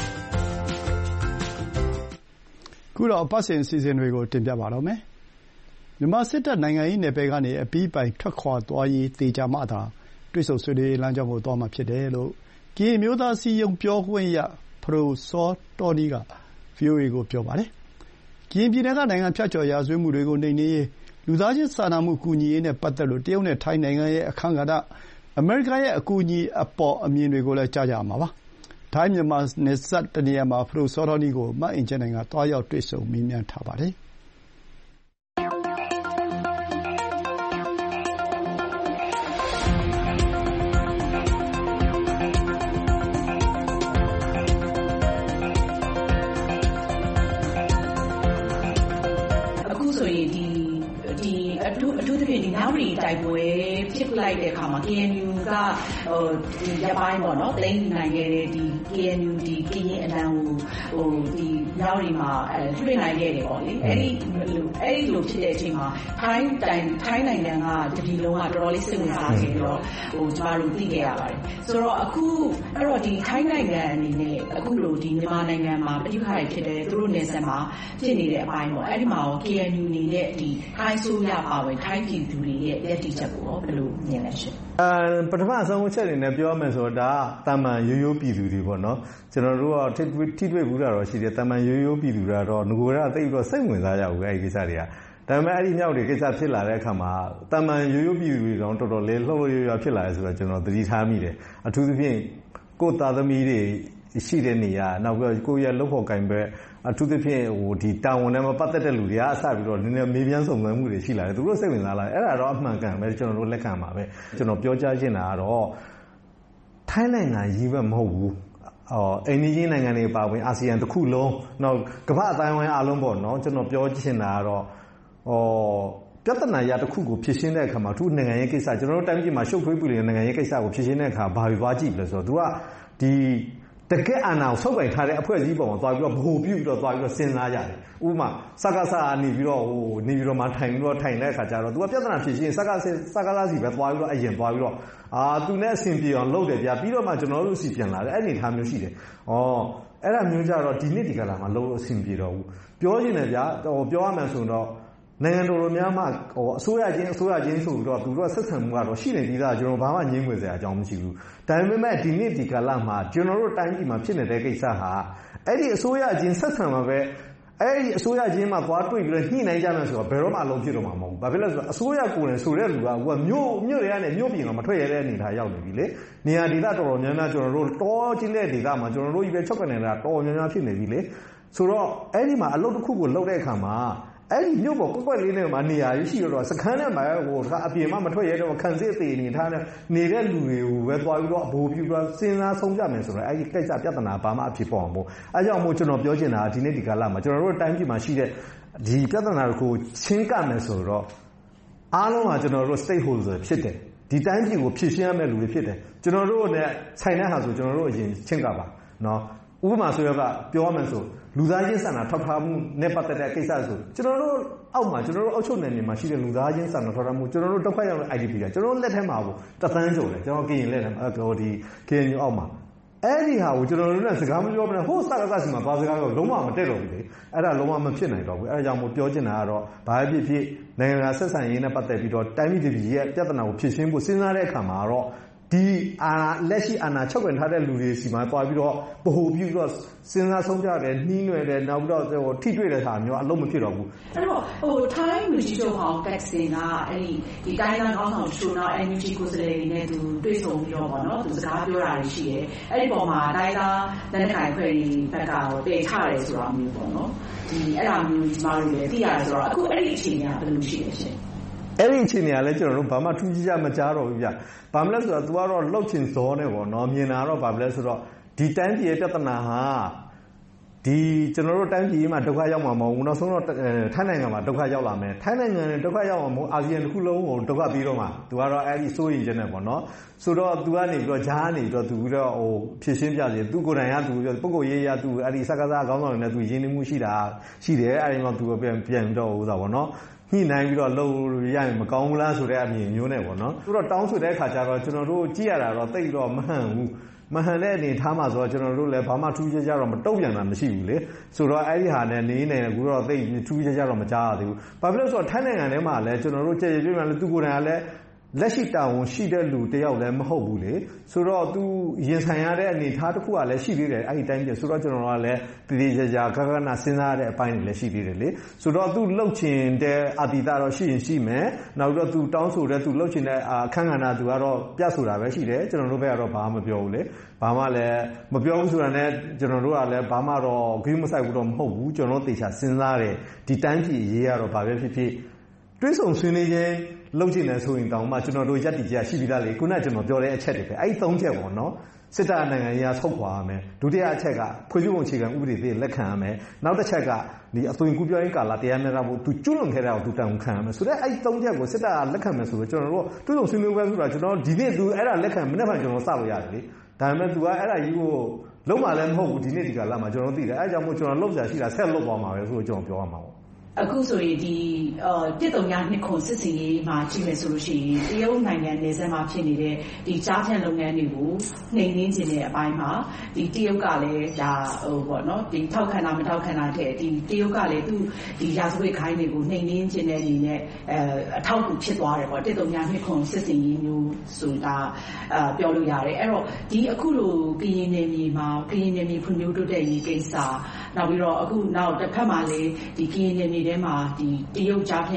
ခုတော့အပတ်စဉ်အစီအစဉ်တွေကိုတင်ပြပါတော့မယ်။မြန်မာစစ်တပ်နိုင်ငံရေးနယ်ပယ်ကနေအပြီးပိုင်ထွက်ခွာသွားရေးသေချာမှသာတွေ့ဆုံဆွေးနွေးလမ်းကြောင်းကိုသွားမှာဖြစ်တယ်လို့ကရင်မျိုးသားစီယုံပြောခွင့်ရဖရိုစောတော်နီက ဗီအိုအေကိုပြောပါတယ်။ကရင်ပြည်နယ်ကနိုင်ငံဖြတ်ကျော်ရာဇဝတ်မှုတွေကိုနှိမ်နင်းရေးလူသားချင်းစာနာမှုကူညီရေးနဲ့ပတ်သက်လို့တရုတ်နဲ့ထိုင်းနိုင်ငံရဲ့အခမ်းကဏ္ဍအမေရိကန်ရဲ့အကူအညီအပေါ်အမြင်တွေကိုလည်းကြားကြရမှာပါ။ထိုင်းမြန်မာနယ်စပ်တနေရာမှာဖရိုစောတော်နီကိုမအင်ကြင်းနိုင်ကတွားရောက်တွေ့ဆုံမေးမြန်းထားပါတယ်။နောက်ရီတိုက်ပွဲဖြစ်လိုက်တဲ့အခါမှာ K N U ကဟိုဒီရပိုင်းပေါ့နော်တိမ့်နိုင်ခဲ့တဲ့ဒီ K N U ဒီကရင်အလံကိုဟိုဒီနောက်ရီမှာအဲလွှင့်နိုင်ခဲ့တယ်ပေါ့လေအဲ့ဒီအဲ့ဒီလိုဖြစ်တဲ့အချိန်မှာထိုင်းတိုင်ထိုင်းနိုင်ငံကတပြည်လုံးကတော်တော်လေးစိတ်ဝင်စားခဲ့ပြီးတော့ဟိုကျမတို့သိခဲ့ရပါတယ်ဆိုတော့အခုအဲ့တော့ဒီထိုင်းနိုင်ငံအနေနဲ့အခုလိုဒီမြန်မာနိုင်ငံမှာပဋိပက္ခတွေဖြစ်တဲ့သူတို့နယ်စပ်မှာဖြစ်နေတဲ့အပိုင်းပေါ့အဲ့ဒီမှာ K N U အနေနဲ့ဒီထိုင်းဆိုရပါဝင်ထိုင်းပြည်သူတွေရဲ့ရည်တည်ချက်ကိုဘယ်လိုမြင်လဲရှင်အဲပထမဆုံးအချက်အနေနဲ့ပြောရမယ်ဆိုတော့ဒါတာမန်ရိုးရိုးပြည်သူတွေပေါ့နော်ကျွန်တော်တို့ကထိတွေ့ဘူးတာတော့ရှိတယ်တာမန်ရိုးရိုးပြည်သူတွေကတော့ငကိုယ်ကသိပြီးတော့စိတ်ဝင်စားကြဘူးအဲဒီကိစ္စတွေကဒါပေမဲ့အဲ့ဒီမြောက်တွေကိစ္စဖြစ်လာတဲ့အခါမှာတာမန်ရိုးရိုးပြည်သူတွေတော့တော်တော်လေးလှုပ်လှုပ်ရွရွဖြစ်လာတယ်ဆိုတော့ကျွန်တော်သတိထားမိတယ်အထူးသဖြင့်ကိုယ်သားသမီးတွေရှိတဲ့နေရာနောက်ပြီးတော့ကိုယ့်ရဲ့လုပ်ဖို့ကင်ပဲအထူးသဖြင့်ဟိုဒီတာဝန်နဲ့မပတ်သက်တဲ့လူတွေကအစပြီးတော့နည်းနည်းမေးမြန်းစုံစမ်းမှုတွေရှိလာတယ်သူတို့စိတ်ဝင်စားလာတယ်အဲ့ဒါတော့အမှန်ကန်ပဲကျွန်တော်တို့လက်ခံပါပဲကျွန်တော်ပြောကြားချင်တာကတော့ထိုင်းနိုင်ငံကြီးပဲမဟုတ်ဘူးအော်အိန္ဒိယနိုင်ငံတွေပါဝင်အာဆီယံတစ်ခုလုံးနောက်ကမ္ဘာအတိုင်းဝိုင်းအားလုံးပေါ့နော်ကျွန်တော်ပြောချင်တာကတော့ဟောပြဿနာရတစ်ခုကိုဖြေရှင်းတဲ့အခါမှာသူနိုင်ငံရေးကိစ္စကျွန်တော်တို့တိုင်းပြည်မှာရှုပ်ထွေးပူနေတဲ့နိုင်ငံရေးကိစ္စကိုဖြေရှင်းတဲ့အခါဘာပြီးသွားကြည့်လဲဆိုတော့သူကဒီတကယ်အာဏာကိုဆုပ်ကိုင်ထားတဲ့အဖွဲ့အစည်းပေါ်မှာသွားပြီးတော့ဗဟိုပြုပြီးတော့သွားပြီးတော့စဉ်းစားကြတယ်။ဥပမာစကားစားနေပြီးတော့ဟိုနေပြီးတော့မှထိုင်ပြီးတော့ထိုင်တဲ့အခါကျတော့သူကပြဿနာဖြေရှင်းစကားစကားစားစီပဲသွားပြီးတော့အရင်သွားပြီးတော့အာသူနဲ့အဆင်ပြေအောင်လုပ်တယ်ဗျာပြီးတော့မှကျွန်တော်တို့စီပြန်လာတယ်အဲ့ဒီထားမျိုးရှိတယ်။ဩအဲ့ဒါမျိုးကြတော့ဒီနေ့ဒီကလာမှာလုံးအဆင်ပြေတော့ဘူး။ပြောချင်တယ်ဗျာဟိုပြောရမယ်ဆိုတော့နိုင်ငံတော်တော်များများဟိုအစိုးရချင်းအစိုးရချင်းဆိုပြီးတော့သူတို့ဆက်ဆံမှုကတော့ရှိနေပြီးသားကျွန်တော်ဘာမှငြင်းငွေစရာအကြောင်းမရှိဘူးဒါပေမဲ့ဒီနေ့ဒီကာလမှာကျွန်တော်တို့တိုင်းပြည်မှာဖြစ်နေတဲ့ကိစ္စဟာအဲ့ဒီအစိုးရချင်းဆက်ဆံမှာပဲအဲ့ဒီအစိုးရချင်းမှာသွားတွေ့ပြီးတော့ညှိနှိုင်းကြမယ်ဆိုတော့ဘယ်တော့မှအလုံးဖြစ်တော့မှာမဟုတ်ဘူးဘာဖြစ်လဲဆိုတော့အစိုးရကိုယ်နဲ့ဆိုတဲ့လူကဟိုကမြို့မြို့တွေကနေမြို့ပြင်တော့မထွက်ရတဲ့အနေထားရောက်နေပြီလေနေရာဒေသတော်တော်များများကျွန်တော်တို့တောချင်းတဲ့ဒေသမှာကျွန်တော်တို့ကြီးပဲချုပ်ကနေလာတော်တော်များများဖြစ်နေပြီလေဆိုတော့အဲ့ဒီမှာအလုပ်တစ်ခုကိုလုပ်တဲ့အခါမှာအဲ့ဒီမြို့ပေါ်ကွက်ကွက်လေးနဲ့မှာနေရာရှိတော့စခန်းနဲ့မှာဟိုအပြင်မှာမထွက်ရတော့ခံစစ်သေးနေထားတဲ့နေတဲ့လူတွေကိုပဲသွားပြီးတော့အဘိုးပြူတော့စဉ်းစားဆုံးကြမယ်ဆိုတော့အဲ့ဒီကိစ္စပြဿနာဘာမှအဖြစ်ပေါ်အောင်မို့အဲကြောင့်မို့ကျွန်တော်ပြောချင်တာဒီနေ့ဒီကာလမှာကျွန်တော်တို့တိုင်းပြည်မှာရှိတဲ့ဒီပြဿနာကိုချင်းကပ်မယ်ဆိုတော့အားလုံးကကျွန်တော်တို့ stakeholder ဖြစ်တယ်ဒီတိုင်းပြည်ကိုဖြည့်ရှင်းရမယ့်လူတွေဖြစ်တယ်ကျွန်တော်တို့နဲ့ဆိုင်တဲ့ဟာဆိုကျွန်တော်တို့အရင်ချင်းကပ်ပါနော်ဥပမာဆိုရကပြောရမယ်ဆိုလူသားချင်းစာနာထောက်ထားမှုနဲ့ပတ်သက်တဲ့ကိစ္စဆိုကျွန်တော်တို့အောက်မှာကျွန်တော်တို့အောက်ချုပ်နယ်မြေမှာရှိတဲ့လူသားချင်းစာနာထောက်ထားမှုကျွန်တော်တို့ဒုက္ခရောက်တဲ့ I D P ကကျွန်တော်တို့လက်ထက်မှာပေါ့တသန်းကျော်တယ်ကျွန်တော်ကရင်လက်ထက်မှာဟိုဒီ K N U အောက်မှာအဲ့ဒီဟာကိုကျွန်တော်တို့နဲ့စကားမပြောဘဲဟိုစကားစစီမှာဘာစကားတော့လုံးဝမတက်တော့ဘူးလေအဲ့ဒါလုံးဝမဖြစ်နိုင်တော့ဘူးအဲ့ဒါကြောင့်မို့ပြောချင်တာကတော့ဘာဖြစ်ဖြစ်နိုင်ငံတကာဆက်ဆံရေးနဲ့ပတ်သက်ပြီးတော့တိုင်းပြည်ပြည်ရဲ့ပြဿနာကိုဖြေရှင်းဖို့စဉ်းစားတဲ့အခါမှာတော့ဒီအာလက်ရှိအာဏာချုပ်ကန်ထားတဲ့လူတွေစီမှာတွားပြီးတော့ဗဟိုပြုပြီးတော့စဉ်းစားဆုံးဖြတ်တယ်နှီးနွယ်တယ်နောက်ပြီးတော့ဟိုထိတွေ့တဲ့ဟာမျိုးအလုံးမဖြစ်တော့ဘူးအဲ့တော့ဟိုထိုင်းလူကြီးချုပ်ဟောင်းတက်စင်ကအဲ့ဒီဒီတိုင်းသားကောင်းဆောင်ချိုးတော့ N U G ကိုယ်စားလှယ်တွေနဲ့သူတွေ့ဆုံပြီးတော့ဗောနော်သူစကားပြောတာရှိတယ်အဲ့ဒီပုံမှာတိုင်းသားလက်နက်ကိုင်ဖွဲ့တွေဘက်ကပယ်ချတယ်ဆိုတာမျိုးပေါ့နော်ဒီအဲ့ဒါမျိုးကျမတို့လည်းသိရတယ်ဆိုတော့အခုအဲ့ဒီအခြေအနေကဘယ်လိုရှိလဲရှင်အဲ့ဒီအခြေအနေကလည်းကျွန်တော်တို့ဘာမှထူးခြားမကြားတော့ဘူးဗျ။ဘာမလဲဆိုတော့ तू ကတော့လှုပ်ချင်စောနေပေါ့နော်။မြင်တာတော့ဘာမလဲဆိုတော့ဒီတိုင်းပြည်ရဲ့ပြဿနာဟာဒီကျွန်တော်တို့တိုင်းပြည်မှာဒုက္ခရောက်မှာမဟုတ်ဘူး။နောက်ဆုံးတော့ထိုင်းနိုင်ငံမှာဒုက္ခရောက်လာမယ်။ထိုင်းနိုင်ငံနဲ့ဒုက္ခရောက်မှာမဟုတ်အာဆီယံတစ်ခုလုံးကိုဒုက္ခပြီးတော့မှ तू ကတော့အဲ့ဒီစိုးရိမ်ချက်နဲ့ပေါ့နော်။ဆိုတော့ तू ကနေပြီးတော့ဂျားနေပြီးတော့ तू ပြီးတော့ဟိုဖြည့်ရှင်းပြစီ။ तू ကိုယ်တိုင်က तू ပုဂ္ဂိုလ်ရေးရ तू အဲ့ဒီစကားစားခေါင်းဆောင်တွေနဲ့ तू ရင်းနှီးမှုရှိတာရှိတယ်။အဲ့ဒီမှာ तू ပြန်ပြန်ပြီးတော့ဟိုသာပေါ့နော်။ညှိနှိုင်းပြီးတော့လှုပ်ရရင်မကောင်းဘူးလားဆိုတဲ့အမြင်မျိုးနဲ့ပေါ့နော်သူတို့တောင်းဆိုတဲ့အခါကျတော့ကျွန်တော်တို့ကြည့်ရတာတော့တိတ်တော့မဟန့်ဘူးမဟန်တဲ့အနေထားမှာဆိုတော့ကျွန်တော်တို့လည်းဘာမှထူးခြားကြတော့မတုံ့ပြန်တာမရှိဘူးလေဆိုတော့အဲ့ဒီဟာနဲ့နေနေကူတော့တိတ်ထူးခြားကြတော့မကြားရသေးဘူးဘာဖြစ်လို့ဆိုတော့ထိုင်းနိုင်ငံထဲမှာလည်းကျွန်တော်တို့ကြည်ကြည်ပြည့်ပြည့်လည်းသူကိုယ်တိုင်ကလည်းလက်ရှိတာဝန်ရှိတဲ့လူတယောက်လည်းမဟုတ်ဘူးလေဆိုတော့သူရင်ဆိုင်ရတဲ့အနေထားတစ်ခုကလည်းရှိသေးတယ်အဲ့ဒီတိုင်းပြဆိုတော့ကျွန်တော်တို့ကလည်းတည်တည်ကြကြခက်ခက်နာစဉ်းစားရတဲ့အပိုင်းတွေလည်းရှိသေးတယ်လေဆိုတော့သူလှုပ်ချင်တဲ့အာတိတာတော့ရှိရင်ရှိမယ်နောက်တော့သူတောင်းဆိုတဲ့သူလှုပ်ချင်တဲ့အခန်းကဏ္ဍသူကတော့ပြဆိုတာပဲရှိတယ်ကျွန်တော်တို့ဘက်ကတော့ဘာမှမပြောဘူးလေဘာမှလည်းမပြောဘူးဆိုတာနဲ့ကျွန်တော်တို့ကလည်းဘာမှတော့ဂိမ်းမဆိုင်ဘူးတော့မဟုတ်ဘူးကျွန်တော်တို့တေချာစဉ်းစားတယ်ဒီတိုင်းပြည်ရေးရတော့ဘာပဲဖြစ်ဖြစ်တွေးဆုံဆွေးနွေးခြင်းလုပ်ချင်တယ်ဆိုရင်တောင်မှကျွန်တော်တို့ယက်တီကြီးရှိပြီးသားလေခုနကကျွန်တော်ပြောတဲ့အချက်တွေပဲအဲ့ဒီသုံးချက်ပေါ့နော်စစ်တပ်နိုင်ငံရေးဆုတ်ခွာရမယ်ဒုတိယအချက်ကဖွဲ့စည်းပုံအခြေခံဥပဒေတွေလက်ခံရမယ်နောက်တစ်ချက်ကဒီအသွင်ကူးပြောင်းရေးကာလတရားမျှတဖို့သူကျွလွန်ခဲ့တာကိုသူတန်ခံရမယ်ဆိုတော့အဲ့ဒီသုံးချက်ကိုစစ်တပ်ကလက်ခံမယ်ဆိုတော့ကျွန်တော်တို့တွေးဆုံဆွေးနွေးပွဲဆိုတာကျွန်တော်ဒီနေ့သူအဲ့ဒါလက်ခံမနေ့မှကျွန်တော်စလို့ရတယ်လေဒါပေမဲ့သူကအဲ့ဒါကြီးကိုလုံးဝလည်းမဟုတ်ဘူးဒီနေ့ဒီကာလမှာကျွန်တော်သိတယ်အဲ့ဒါကြောင့်မို့ကျွန်တော်လှုပ်ရှားရှိတာဆက်လှုပ်သွားမှာပဲဆိုတော့ကျွန်တော်ပြောရမှာပေါ့အခုဆိုရင်ဒီအာတစ်တုံညာနှစ်ခွန်စစ်စင်ရေးမှာကြည့်မယ်ဆိုလို့ရှိရင်တရုတ်နိုင်ငံနယ်စပ်မှာဖြစ်နေတဲ့ဒီကြားဖြန့်လုပ်ငန်းတွေကိုနှိမ်နင်းခြင်းတဲ့အပိုင်းမှာဒီတရုတ်ကလည်းဒါဟိုပေါ့နော်ဒီထောက်ခံတာမထောက်ခံတာတဲ့ဒီတရုတ်ကလည်းသူဒီရာဇဝတ်ခိုင်းတွေကိုနှိမ်နင်းခြင်းတဲ့အနေနဲ့အဲအထောက်အကူဖြစ်သွားတယ်ပေါ့တစ်တုံညာနှစ်ခွန်စစ်စင်ရေးမျိုးဆိုတာအာပြောလို့ရတယ်အဲ့တော့ဒီအခုလိုကရင်နယ်မြေမှာကရင်နယ်မြေဖွံ့ဖြိုးတိုးတက်ရေးကိစ္စနောက်ပြီးတော့အခုနောက်တစ်ဖက်မှာလည်းဒီကရင်နယ်မြေထဲမှာဒီတရုတ်ကြားဖြန့်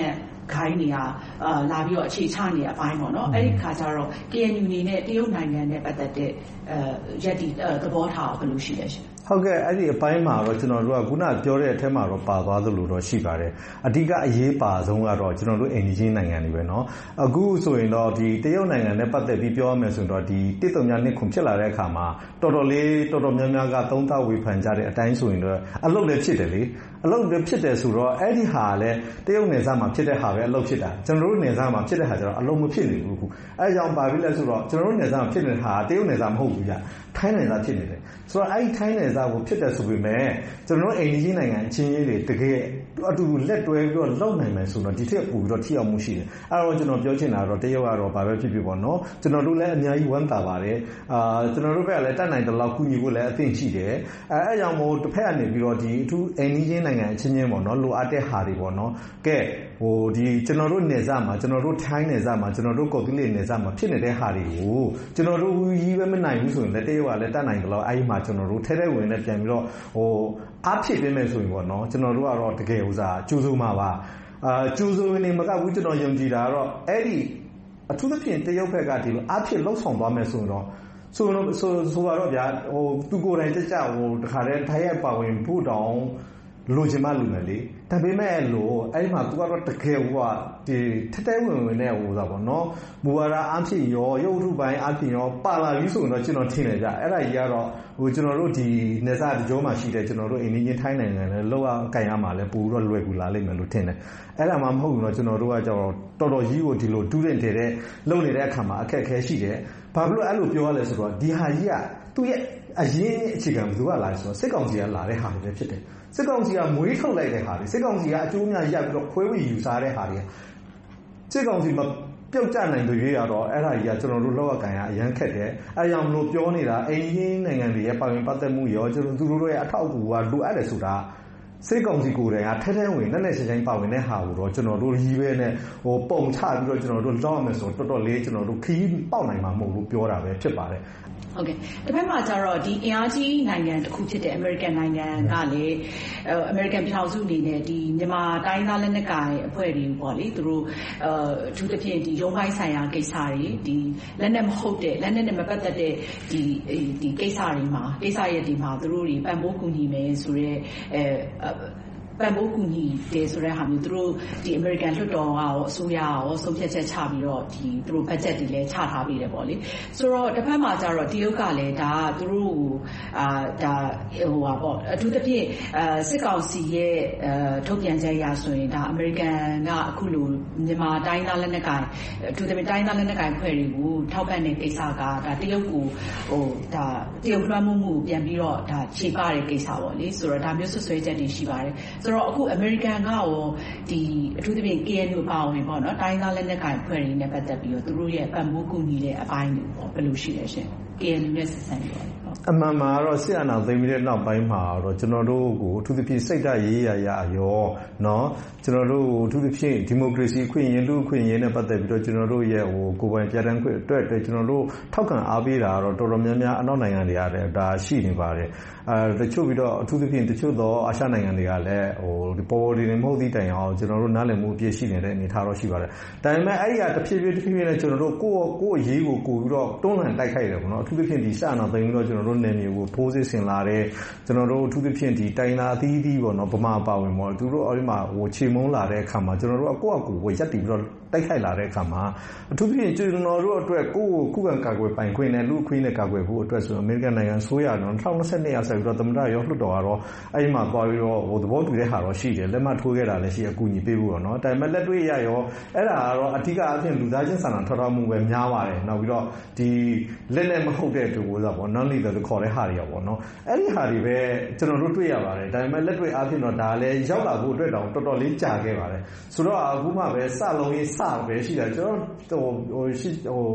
ခိုင်းနေရလာပြီးတော့အခြေချနေတဲ့အပိုင်းပေါ့နော်အဲ့ဒီခါကျတော့ K N U အနေနဲ့တရုတ်နိုင်ငံနဲ့ပတ်သက်တဲ့ရက်တီသဘောထားဘယ်လိုရှိလဲရှင်ဟုတ်ကဲ့အဲ့ဒီအပိုင်းမှာတော့ကျွန်တော်တို့ကခုနပြောတဲ့အထက်မှာတော့ပါသွားသလိုတော့ရှိပါတယ်အဓိကအရေးပါဆုံးကတော့ကျွန်တော်တို့အိန္ဒိယနိုင်ငံတွေပဲเนาะအခုဆိုရင်တော့ဒီတရုတ်နိုင်ငံနဲ့ပတ်သက်ပြီးပြောရမယ်ဆိုတော့ဒီတစ်တုံညာနှစ်ခုဖြစ်လာတဲ့အခါမှာတော်တော်လေးတော်တော်များများကသုံးသပ်ဝေဖန်ကြတဲ့အတိုင်းဆိုရင်တော့အလုပ်လည်းဖြစ်တယ်လေအလုပ်လည်းဖြစ်တယ်ဆိုတော့အဲ့ဒီဟာလည်းတရုတ်နယ်စပ်မှာဖြစ်တဲ့ဟာပဲအလုပ်ဖြစ်တာကျွန်တော်တို့နယ်စပ်မှာဖြစ်တဲ့ဟာကျတော့အလုပ်မဖြစ်နေဘူးခုအဲကြောင့်ပါပြီလဲဆိုတော့ကျွန်တော်တို့နယ်စပ်မှာဖြစ်နေတဲ့ဟာတရုတ်နယ်စပ်မဟုတ်ဘူးကြာထိုင်းနယ်စပ်ဖြစ်နေတယ်ဆိုတော့အဲ့ဒီထိုင်းနယ်စပ်ကိုဖြစ်တယ်ဆိုပေမဲ့ကျွန်တော်တို့အိန္ဒိယနိုင်ငံအချင်းချင်းတွေတကယ်အတူတူလက်တွဲပြီးတော့လုပ်နိုင်မယ်ဆိုတော့ဒီထက်ပိုပြီးတော့ထိရောက်မှုရှိတယ်အဲ့တော့ကျွန်တော်ပြောချင်တာတော့တရုတ်ကတော့ဘာပဲဖြစ်ဖြစ်ပေါ့နော်ကျွန်တော်တို့လည်းအများကြီးဝမ်းသာပါတယ်အာကျွန်တော်တို့ဘက်ကလည်းတတ်နိုင်တဲ့လောက်ကူညီဖို့လည်းအသင့်ရှိတယ်အဲအဲ့ကြောင့်မို့တစ်ဖက်ကနေပြီးတော့ဒီအထူးအိန္ဒိယနိုင်ငံအချင်းချင်းပေါ့နော်လိုအပ်တဲ့ဟာတွေပေါ့နော်ကဲဟိုဒီကျွန်တော်တို့နယ်စပ်မှာကျွန်တော်တို့ထိုင်းနယ်စပ်မှာကျွန်တော်တို့ကော်ပီလေးနယ်စပ်မှာဖြစ်နေတဲ့ဟာတွေကိုကျွန်တော်တို့ကြီးပဲမနိုင်ဘူးဆိုရင်လည်းတရုတ်ကလည်းတတ်နိုင်တယ်လို့အဲ့ဒီမှာကျွန်တော်တို့ထဲထဲဝင်နဲ့ပြန်ပြီးတော့ဟိုအားဖြစ်ပေးမယ်ဆိုရင်ပေါ့နော်ကျွန်တော်တို့ကတော့တကယ်ဥစားကျူးစုံမှာပါအာကျူးစုံနေမကဘူးကျွန်တော်ယုံကြည်တာကတော့အဲ့ဒီအထူးသဖြင့်တရုတ်ဘက်ကဒီလိုအားဖြစ်လှုပ်ဆောင်သွားမယ်ဆိုရင်တော့ဆိုတော့ဆိုဆိုတော့ဗျာဟိုသူကိုယ်တိုင်ကြကြဟိုတခါတည်းထိုင်ရပါဝင်ဖို့တောင်လိုချင်မှလူမယ်လေဒါပေမဲ့လို့အဲ့မှာသူကတော့တကယ်ဟိုကဒီထက်တဲဝင်ဝင်နဲ့ဟိုသာပေါ့နော်မူဝါဒအားဖြင့်ရောရုပ်ထုပိုင်းအားဖြင့်ရောပါလာပြီဆိုရင်တော့ကျွန်တော်ထင်တယ်ကြအဲ့ဒါကြီးကတော့ဟိုကျွန်တော်တို့ဒီနေစာတကြောမှာရှိတဲ့ကျွန်တော်တို့အိန္ဒိယထိုင်းနိုင်ငံနဲ့လောက်အကန်ရမှာလဲပို့ပြီးတော့လွယ်ကူလာလိမ့်မယ်လို့ထင်တယ်အဲ့ဒါမှမဟုတ်ဘူးတော့ကျွန်တော်တို့ကကြောတော့တော်တော်ကြီးကိုဒီလိုတူးတင်တဲ့လုံနေတဲ့အခါမှာအခက်အခဲရှိတယ်ဘာဖြစ်လို့အဲ့လိုပြောရလဲဆိုတော့ဒီဟာကြီးကသူ့ရဲ့အရင်အခြေခံဘယ်သူကလာလဲဆိုတော့စစ်ကောင်စီကလာတဲ့ဟာတွေဖြစ်တယ်စစ်ကောင်စီကမွေးထုတ်လိုက်တဲ့ဟာတွေစစ်ကောင်စီကအကျိုးများရပ်ပြီးတော့ခွဲဝေယူစားတဲ့ဟာတွေစစ်ကောင်စီမပြုတ်ကျနိုင်တဲ့ရွေးရတော့အဲ့ဒါကြီးကကျွန်တော်တို့လောက်အကန်ရအရန်ခက်တယ်အဲကြောင့်မလို့ပြောနေတာအိန္ဒိယနိုင်ငံတွေရဲ့ပါဝင်ပတ်သက်မှုရောကျွန်တော်တို့တို့ရဲ့အထောက်အကူကလိုအပ်တယ်ဆိုတာစစ်ကောင်စီကိုယ်တိုင်ကထဲထဲဝင်နဲ့နဲ့ချင်းချင်းပါဝင်တဲ့ဟာကိုတော့ကျွန်တော်တို့ရီးပဲနဲ့ဟိုပုံချပြီးတော့ကျွန်တော်တို့လောက်ရမယ်ဆိုတော့တော်တော်လေးကျွန်တော်တို့ခီးပေါက်နိုင်မှာမဟုတ်ဘူးပြောတာပဲဖြစ်ပါတယ်ဟုတ်ကဲ့တစ်ဖက်မှာကျတော့ဒီအင်အားကြီးနိုင်ငံတစ်ခုဖြစ်တဲ့ American နိုင်ငံကလည်း American ပြည်ထောင်စုအနေနဲ့ဒီမြန်မာတိုင်းသားလက်နက်ကိုင်အဖွဲ့တွေပေါ့လေသူတို့အထူးသဖြင့်ဒီရုံးပိုင်းဆိုင်ရာကိစ္စတွေဒီလက်နက်မဟုတ်တဲ့လက်နက်နဲ့မပတ်သက်တဲ့ဒီဒီကိစ္စတွေမှာကိစ္စရပ်တွေမှာသူတို့တွေပံ့ပိုးကူညီမယ်ဆိုတော့အဲပံ့ပိုးကူညီတယ်ဆိုတဲ့ဟာမျိုးသူတို့ဒီ American လွှတ်တော်ကရောအစိုးရကရောဆုံးဖြတ်ချက်ချပြီးတော့ဒီသူတို့ budget တွေလည်းချထားပေးတယ်ပေါ့လေဆိုတော့တစ်ဖက်မှာကျတော့တရုတ်ကလည်းဒါကသူတို့အာဒါဟိုပါပေါ့အထူးသဖြင့်အဲစစ်ကောင်စီရဲ့အဲထုတ်ပြန်ချက်အရဆိုရင်ဒါ American ကအခုလိုမြန်မာတိုင်းသားလက်နက်ကိုင်အထူးသဖြင့်တိုင်းသားလက်နက်ကိုင်ဖွဲ့တွေကိုထောက်ပံ့တဲ့ကိစ္စကဒါတရုတ်ကိုဟိုဒါတရုတ်လွှမ်းမိုးမှုပြန်ပြီးတော့ဒါခြေပတဲ့ကိစ္စပေါ့လေဆိုတော့ဒါမျိုးဆွဆွဲချက်တွေရှိပါတယ်ဆိုတော့အခု American ကရောဒီအထူးသဖြင့် K N U ပါဝင်ပေါ့နော်တိုင်းသားလက်နက်ကိုင်ဖွဲ့တွေနဲ့ပတ်သက်ပြီးတော့သူတို့ရဲ့ပံ့ပိုးကူညီတဲ့အပိုင်းတွေပေါ့ဘယ်လိုရှိလဲရှင် K N U နဲ့ဆက်ဆံပြီးတော့အမှန်မှာတော့စစ်အာဏာသိမ်းပြီးတဲ့နောက်ပိုင်းမှာတော့ကျွန်တော်တို့ကိုအထူးသဖြင့်စိတ်ဓာတ်ရေးရာရာရောเนาะကျွန်တော်တို့အထူးသဖြင့်ဒီမိုကရေစီအခွင့်အရေးလူ့အခွင့်အရေးနဲ့ပတ်သက်ပြီးတော့ကျွန်တော်တို့ရဲ့ဟိုကိုယ်ပိုင်ပြဋ္ဌာန်းခွင့်အတွက်အတွက်ကျွန်တော်တို့ထောက်ခံအားပေးတာတော့တော်တော်များများအနောက်နိုင်ငံတွေကလည်းဒါရှိနေပါတယ်အဲတချို့ပြီးတော့အထူးသဖြင့်တချို့သောအာရှနိုင်ငံတွေကလည်းဟိုဒီပေါ်ပေါ်ဒီနေမဟုတ်သည့်တိုင်အောင်ကျွန်တော်တို့နားလည်မှုအပြည့်ရှိနေတဲ့အနေအထားတော့ရှိပါတယ်ဒါပေမဲ့အဲ့ဒီကတဖြည်းဖြည်းတဖြည်းဖြည်းနဲ့ကျွန်တော်တို့ကိုယ့်ကိုယ့်အရေးကိုကိုပြီးတော့တွန်းလှန်တိုက်ခိုက်တယ်ပေါ့နော်အထူးသဖြင့်ဒီစစ်အာဏာသိမ်းပြီးတော့ကျွန်တော်တို့နယ်မြေကိုဖိုးစစ်ဆင်လာတယ်ကျွန်တော်တို့အထူးသဖြင့်ဒီတိုင်းနာအသီးသီးပေါ့နော်ဗမာပါဝင်ပေါ့သူတို့အဲ့ဒီမှာဟိုခြေမုံးလာတဲ့အခါမှာကျွန်တော်တို့ကကိုယ့်အကူကိုရက်တည်ပြီးတော့တိုက်ခိုက်လာတဲ့အခါမှာအထူးသဖြင့်ကျွန်တော်တို့အတွက်ကိုယ့်ကိုခုခံကာကွယ်ပိုင်ခွင့်နဲ့လူ့အခွင့်အရေးနဲ့ကာကွယ်ဖို့အတွက်ဆိုအမေရိကန်နိုင်ငံဆိုရတော့၂၀၂၂ရာဆက်ပြီးတော့သမ္မတရောလွှတ်တော်ကတော့အဲ့ဒီမှာသွားပြီးတော့ဟိုသဘောတူတဲ့ဟာတော့ရှိတယ်လက်မှတ်ထိုးခဲ့တာလည်းရှိအကူအညီပေးဖို့တော့နော်ဒါပေမဲ့လက်တွေ့ရရောအဲ့ဒါကတော့အဓိကအဖြစ်လူသားချင်းစာနာထောက်ထားမှုပဲများပါတယ်နောက်ပြီးတော့ဒီလက်နဲ့မဟုတ်တဲ့တူဆိုတာပေါ့ non lethal ခေါ်တဲ့ဟာတွေရောပေါ့နော်အဲ့ဒီဟာတွေပဲကျွန်တော်တို့တွေ့ရပါတယ်ဒါပေမဲ့လက်တွေ့အဖြစ်တော့ဒါလည်းရောက်လာဖို့အတွက်တော့တော်တော်လေးကြာခဲ့ပါတယ်ဆိုတော့အခုမှပဲစလုံးရေးစပဲရှိတာကျွန်တော်ဟိုဟိုရှိဟို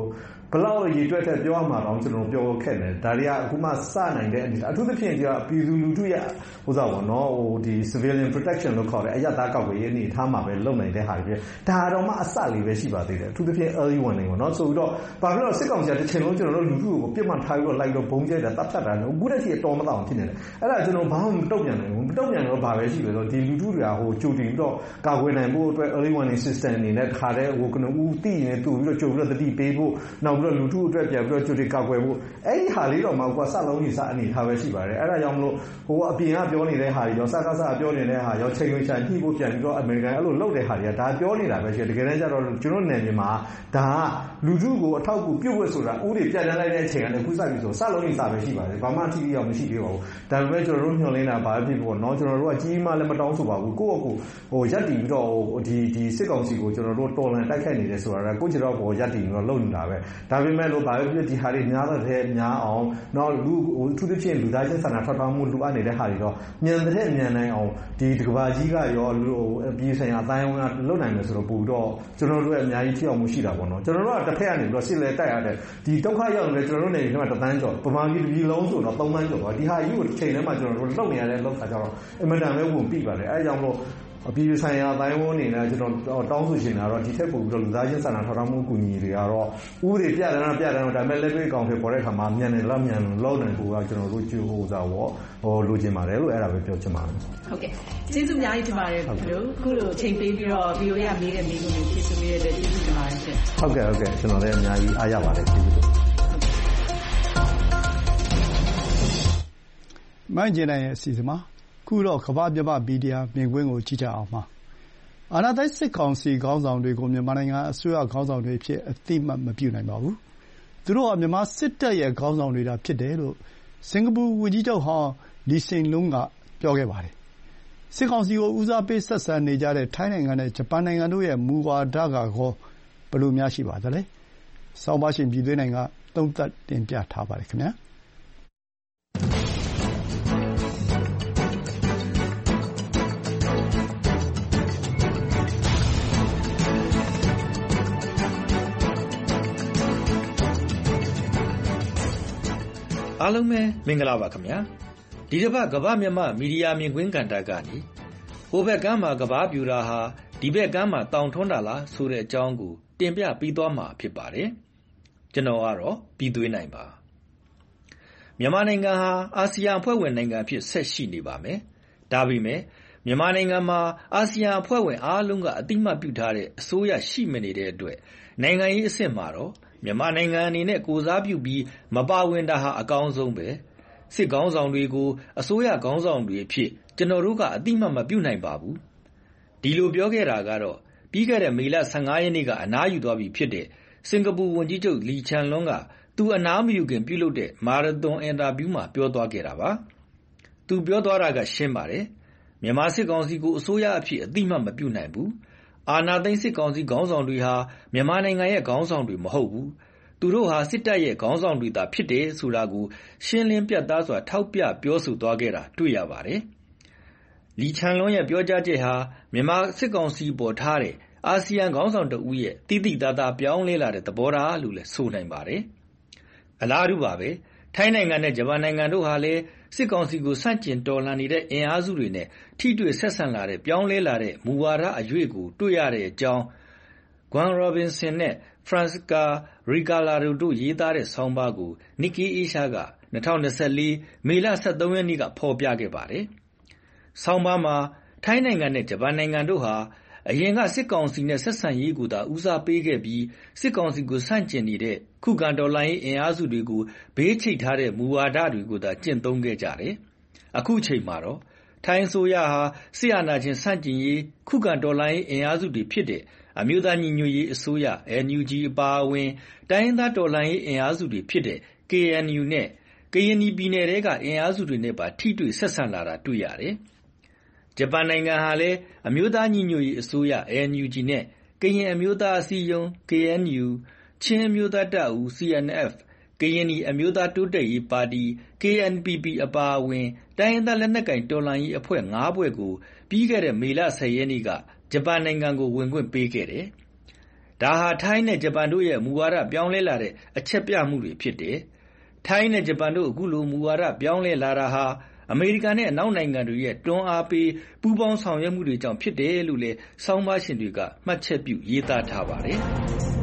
ဘလောက်ရည်တွက်တဲ့ပြောရမှာတော့ကျွန်တော်ပြောခဲ့တယ်ဒါတွေကအခုမှစနိုင်တဲ့အနေအထူးသဖြင့်ဒီပြည်သူလူထုရဲ့ဟိုစားပေါ့နော်ဟိုဒီ civilian protection လို့ခေါ်တဲ့အရသာကောက်ွယ်ရေးအနေထားမှာပဲလုပ်နိုင်တဲ့ဟာတွေပဲဒါတော့မှအစလေးပဲရှိပါသေးတယ်အထူးသဖြင့် early warning ပေါ့နော်ဆိုပြီးတော့ဘာဖြစ်လို့စစ်ကောင်စီကတစ်ချိန်လုံးကျွန်တော်တို့လူထုကိုပြစ်မှတ်ထားပြီးတော့လိုက်တော့ဘုံကျဲတာတပ်ဖြတ်တာလည်းအခုတည်းကတော်မတော့ဖြစ်နေတယ်အဲ့ဒါကျွန်တော်ဘာမှမတုံ့ပြန်နိုင်ဘူးမတုံ့ပြန်တော့ဘာပဲရှိလဲဆိုတော့ဒီလူထုတွေကဟိုကြိုတင်ပြီးတော့ကာကွယ်နိုင်ဖို့အတွက် early warning system အနေနဲ့ခါတဲ့ဟိုကနဦးတည်နေတူပြီးတော့ကြိုပြီးတော့တတိပေးဖို့နောက်ပြီးတော့လူထုအတွက်ပြန်ပြီးတော့ကြိုတင်ကာကွယ်ဖို့အဲ့ဒီဟာလေးတော့မှကွာစလုံးကြီးစအနေထားပဲရှိပါတယ်အဲ့ဒါကြောင့်မလို့ဟိုအပြင်ကပြောနေတဲ့ဟာတွေရောစကားစပြောနေတဲ့ဟာရောချိန်ခွင်ချာညှိဖို့ပြန်ပြီးတော့အမေရိကန်အဲ့လိုလုပ်တဲ့ဟာတွေကဒါပြောနေတာပဲရှိတယ်တကယ်တမ်းကျတော့ကျွန်တော်နယ်မြေမှာဒါကလူထုကိုအထောက်အကူပြုတ်ဝတ်ဆိုတာဥတွေပြန်တန်းလိုက်တဲ့အချိန်ကလည်းခုစပြီဆိုစလုံးကြီးစပဲရှိပါတယ်ဘာမှအထီးကြီးအောင်မရှိသေးပါဘူးဒါပေမဲ့ကျွန်တော်တို့ညွှန်လင်းတာဘာဖြစ်ပေါ့နော်ကျွန်တော်တို့ကကြီးမှလည်းမတောင်းဆိုပါဘူးကိုယ့်အကူဟိုရက်တည်ပြီးတော့ဒီဒီစစ်ကောင်စီကိုကျွန်တော်တို့တော်လန်တိုက်ခိုက်နေတယ်ဆိုတာကကိုယ့်ခြေတော့ပေါ်ရက်တည်ပြီးတော့လုပ်နေတာပဲဒါပေမဲ့လို့ဘာပဲဖြစ်ဒီဟာတွေများတဲ့များအောင်တော့လူဟိုသူတစ်ဖြစ်လူသားချင်းစာနာထောက်ထားမှုလူအပ်နေတဲ့ဟာတွေတော့မြန်တဲ့မြန်နိုင်အောင်ဒီတကဘာကြီးကရောလူပြည်ဆိုင်ရာအတိုင်းအဝန်ကလုပ်နိုင်မယ်ဆိုတော့ပို့တော့ကျွန်တော်တို့ရဲ့အများကြီးထိအောင်မှုရှိတာပေါ့နော်ကျွန်တော်တို့ကတစ်ဖက်ကနေပြီးတော့စစ်လဲတိုက်ရတဲ့ဒီဒုက္ခရောက်နေကျွန်တော်တို့နေဒီမှာတသန်းကျော်ပမာကြီးတစ်ပြည်လုံးဆိုတော့သုံးသန်းကျော်ပါဒီဟာကြီးကိုတစ်ချိန်ထဲမှာကျွန်တော်တို့လုပ်နေရတဲ့လောက်ခါကျတော့အင်မတန်ပဲဝင်ပြီးပါတယ်အဲအကြောင်းလို့အပြည်ဆိုင်ရာအတိုင်းအဝန်အနေနဲ့ကျွန်တော်တောင်းဆိုချင်တာတော့ဒီထက်ပိုပြီးတော့လူသားချင်းစာနာထောက်ထားမှုအကူအညီတွေကတော့ဥပဒေပြတယ်တော့ပြတယ်တော့ဒါပေမဲ့လက်တွေ့အကောင်တွေပေါ်တဲ့ခါမှာမြန်တယ်လားမြန်လို့နိုင်ဖို့ကကျွန်တော်တို့ကြိုးဟိုစားပေါ့ဟိုလိုချင်ပါတယ်လို့အဲ့ဒါပဲပြောချင်ပါတယ်ဟုတ်ကဲ့ကျေးဇူးအများကြီးတင်ပါတယ်ဘလို့ခုလိုချိန်ပေးပြီးတော့ ဗီအိုအေ ကမေးတဲ့မေးခွန်းတွေဖြေဆိုပေးရတဲ့ကျေးဇူးတင်ပါတယ်ရှင်ဟုတ်ကဲ့ဟုတ်ကဲ့ကျွန်တော်လည်းအများကြီးအားရပါတယ်ကျေးဇူးတင်မိုင်းကျင်တဲ့ရဲ့အစီအစဉ်မှာခုတော့ကမ္ဘာ့မြန်မာမီဒီယာမြင်ကွင်းကိုကြည့်ကြအောင်ပါအာဏာသိမ်းစစ်ကောင်စီခေါင်းဆောင်တွေကိုမြန်မာနိုင်ငံအစိုးရခေါင်းဆောင်တွေဖြစ်အသိမှတ်မပြုနိုင်ပါဘူးသူတို့ကမြန်မာစစ်တပ်ရဲ့ခေါင်းဆောင်တွေတာဖြစ်တယ်လို့စင်ကာပူဝန်ကြီးချုပ်ဟောင်းလီဆင်လုံးကပြောခဲ့ပါတယ်စစ်ကောင်စီကိုဦးစားပေးဆက်ဆံနေကြတဲ့ထိုင်းနိုင်ငံနဲ့ဂျပန်နိုင်ငံတို့ရဲ့မူဝါဒကကောဘယ်လိုများရှိပါသလဲစောင်းပါရှင်ပြည်သွင်းနိုင်ငံသုံးသပ်တင်ပြထားပါတယ်ခင်ဗျာအားလုံးပဲမင်္ဂလာပါခင်ဗျာဒီတစ်ပတ်ကမ္ဘာမြန်မာမီဒီယာမြင်ကွင်းကဏ္ဍကနေဟိုဘက်ကမ်းမှာကမ္ဘာပြူတာဟာဒီဘက်ကမ်းမှာတောင်ထွန်းတာလားဆိုတဲ့အကြောင်းကိုတင်ပြပြီးသွားမှာဖြစ်ပါတယ်ကျွန်တော်ကတော့ပြီးသွေးနိုင်ပါမြန်မာနိုင်ငံဟာအာဆီယံအဖွဲ့ဝင်နိုင်ငံအဖြစ်ဆက်ရှိနေပါမယ်ဒါပေမဲ့မြန်မာနိုင်ငံမှာအာဆီယံအဖွဲ့ဝင်အားလုံးကအတိမတ်ပြုထားတဲ့အစိုးရရှိမနေတဲ့အတွက်နိုင်ငံရေးအဆင့်မှာတော့မြန်မာနိုင်ငံအနေနဲ့ကိုစားပြုပြီးမပါဝင်တာဟာအကောင်းဆုံးပဲစစ်ကောင်းဆောင်တွေကိုအစိုးရကောင်းဆောင်တွေအဖြစ်ကျွန်တော်တို့ကအတိမတ်မပြုနိုင်ပါဘူးဒီလိုပြောခဲ့တာကတော့ပြီးခဲ့တဲ့မေလဆယ့်ငါးရက်နေ့ကအနားယူသွားပြီဖြစ်တဲ့စင်ကာပူဝန်ကြီးချုပ်လီချန်လွန်းကသူအနားမယူခင်ပြုလုပ်တဲ့မာရသွန်အင်တာဗျူးမှာပြောသွားခဲ့တာပါသူပြောသွားတာကရှင်းပါတယ်မြန်မာစစ်ကောင်စီကိုအစိုးရအဖြစ်အတိမတ်မပြုနိုင်ဘူးအာဏာသိမ်းစစ်ကောင်စီခေါင်းဆောင်တွေဟာမြန်မာနိုင်ငံရဲ့ခေါင်းဆောင်တွေမဟုတ်ဘူးသူတို့ဟာစစ်တပ်ရဲ့ခေါင်းဆောင်တွေသာဖြစ်တယ်ဆိုတာကိုရှင်းလင်းပြတ်သားစွာထောက်ပြပြောဆိုသွားခဲ့တာတွေ့ရပါတယ်လီချန်လွန်းရဲ့ပြောကြားချက်ဟာမြန်မာစစ်ကောင်စီပေါ်ထားတဲ့အာဆီယံခေါင်းဆောင်တဦးရဲ့တိတိသားသားပြောင်းလဲလာတဲ့သဘောထားလို့လည်းဆိုနိုင်ပါတယ်အလားတူပါပဲထိုင်းနိုင်ငံနဲ့ဂျပန်နိုင်ငံတို့ဟာလည်းစစ်ကောင်စီကိုဆန့်ကျင်တော်လှန်နေတဲ့အင်အားစုတွေနဲ့ထိတွေ့ဆက်ဆံလာတဲ့ပြောင်းလဲလာတဲ့မူဝါဒအရွေ့ကိုတွေ့ရတဲ့အကြောင်းဂွမ်ရော်ဘင်ဆင်နဲ့ဖရန့်စကာရီကာလာတို့ရေးသားတဲ့ဆောင်းပါးကိုနစ်ကီအေရှားက၂၀၂၄မေလဆယ့်သုံးရက်နေ့ကဖော်ပြခဲ့ပါတယ်။ဆောင်းပါးမှာထိုင်းနိုင်ငံနဲ့ဂျပန်နိုင်ငံတို့ဟာအရင်ကစစ်ကောင်စီနဲ့ဆက်ဆံရေးကိုသာဦးစားပေးခဲ့ပြီးစစ်ကောင်စီကိုဆန့်ကျင်နေတဲ့ခုခံတော်လှန်ရေးအင်အားစုတွေကိုဘေးချိတ်ထားတဲ့မူဝါဒတွေကိုသာကျင့်သုံးခဲ့ကြတယ်။အခုချိန်မှာတော့ထိုင်းအစိုးရဟာစစ်အာဏာရှင်ဆန့်ကျင်ရေးခုခံတော်လှန်ရေးအင်အားစုတွေဖြစ်တဲ့အမျိုးသားညီညွတ်ရေးအစိုးရ အန် ယူ ဂျီ အပါအဝင်တိုင်းရင်းသားတော်လှန်ရေးအင်အားစုတွေဖြစ်တဲ့ ကေ အန် ယူ နဲ့ကရင်နီပြည်နယ်ထဲကအင်အားစုတွေနဲ့ပါထိတွေ့ဆက်ဆံလာတာတွေ့ရတယ်။ဂျပန်နိုင်ငံဟာလည်းအမျိုးသားညီညွတ်ရေးအစိုးရ အန် ယူ ဂျီ နဲ့ကရင်အမျိုးသားအစည်းအရုံး ကေ အန် ယူ ချင်းအမျိုးသားတပ်ဦး စီ အန် အက်ဖ် ကရင်နီအမျိုးသားတိုးတက်ရေးပါတီ ကေ အန် ပီ ပီ အပါအဝင်တိုင်းရင်းသားလက်နက်ကိုင်တော်လှန်ရေးအဖွဲ့ငါးဖွဲ့ကိုပြီးခဲ့တဲ့မေလဆယ်ရက်နေ့ကဂျပန်နိုင်ငံကိုဝင်ခွင့်ပေးခဲ့တယ်ဒါဟာထိုင်းနဲ့ဂျပန်တို့ရဲ့မူဝါဒပြောင်းလဲလာတဲ့အချက်ပြမှုတွေဖြစ်တယ်။ထိုင်းနဲ့ဂျပန်တို့အခုလိုမူဝါဒပြောင်းလဲလာတာဟာအမေရိကန်နဲ့အနောက်နိုင်ငံတွေရဲ့တွန်းအားပေးပူးပေါင်းဆောင်ရွက်မှုတွေကြောင့်ဖြစ်တယ်လို့လည်းဆောင်းပါးရှင်တွေကမှတ်ချက်ပြုရေးသားထားပါတယ်။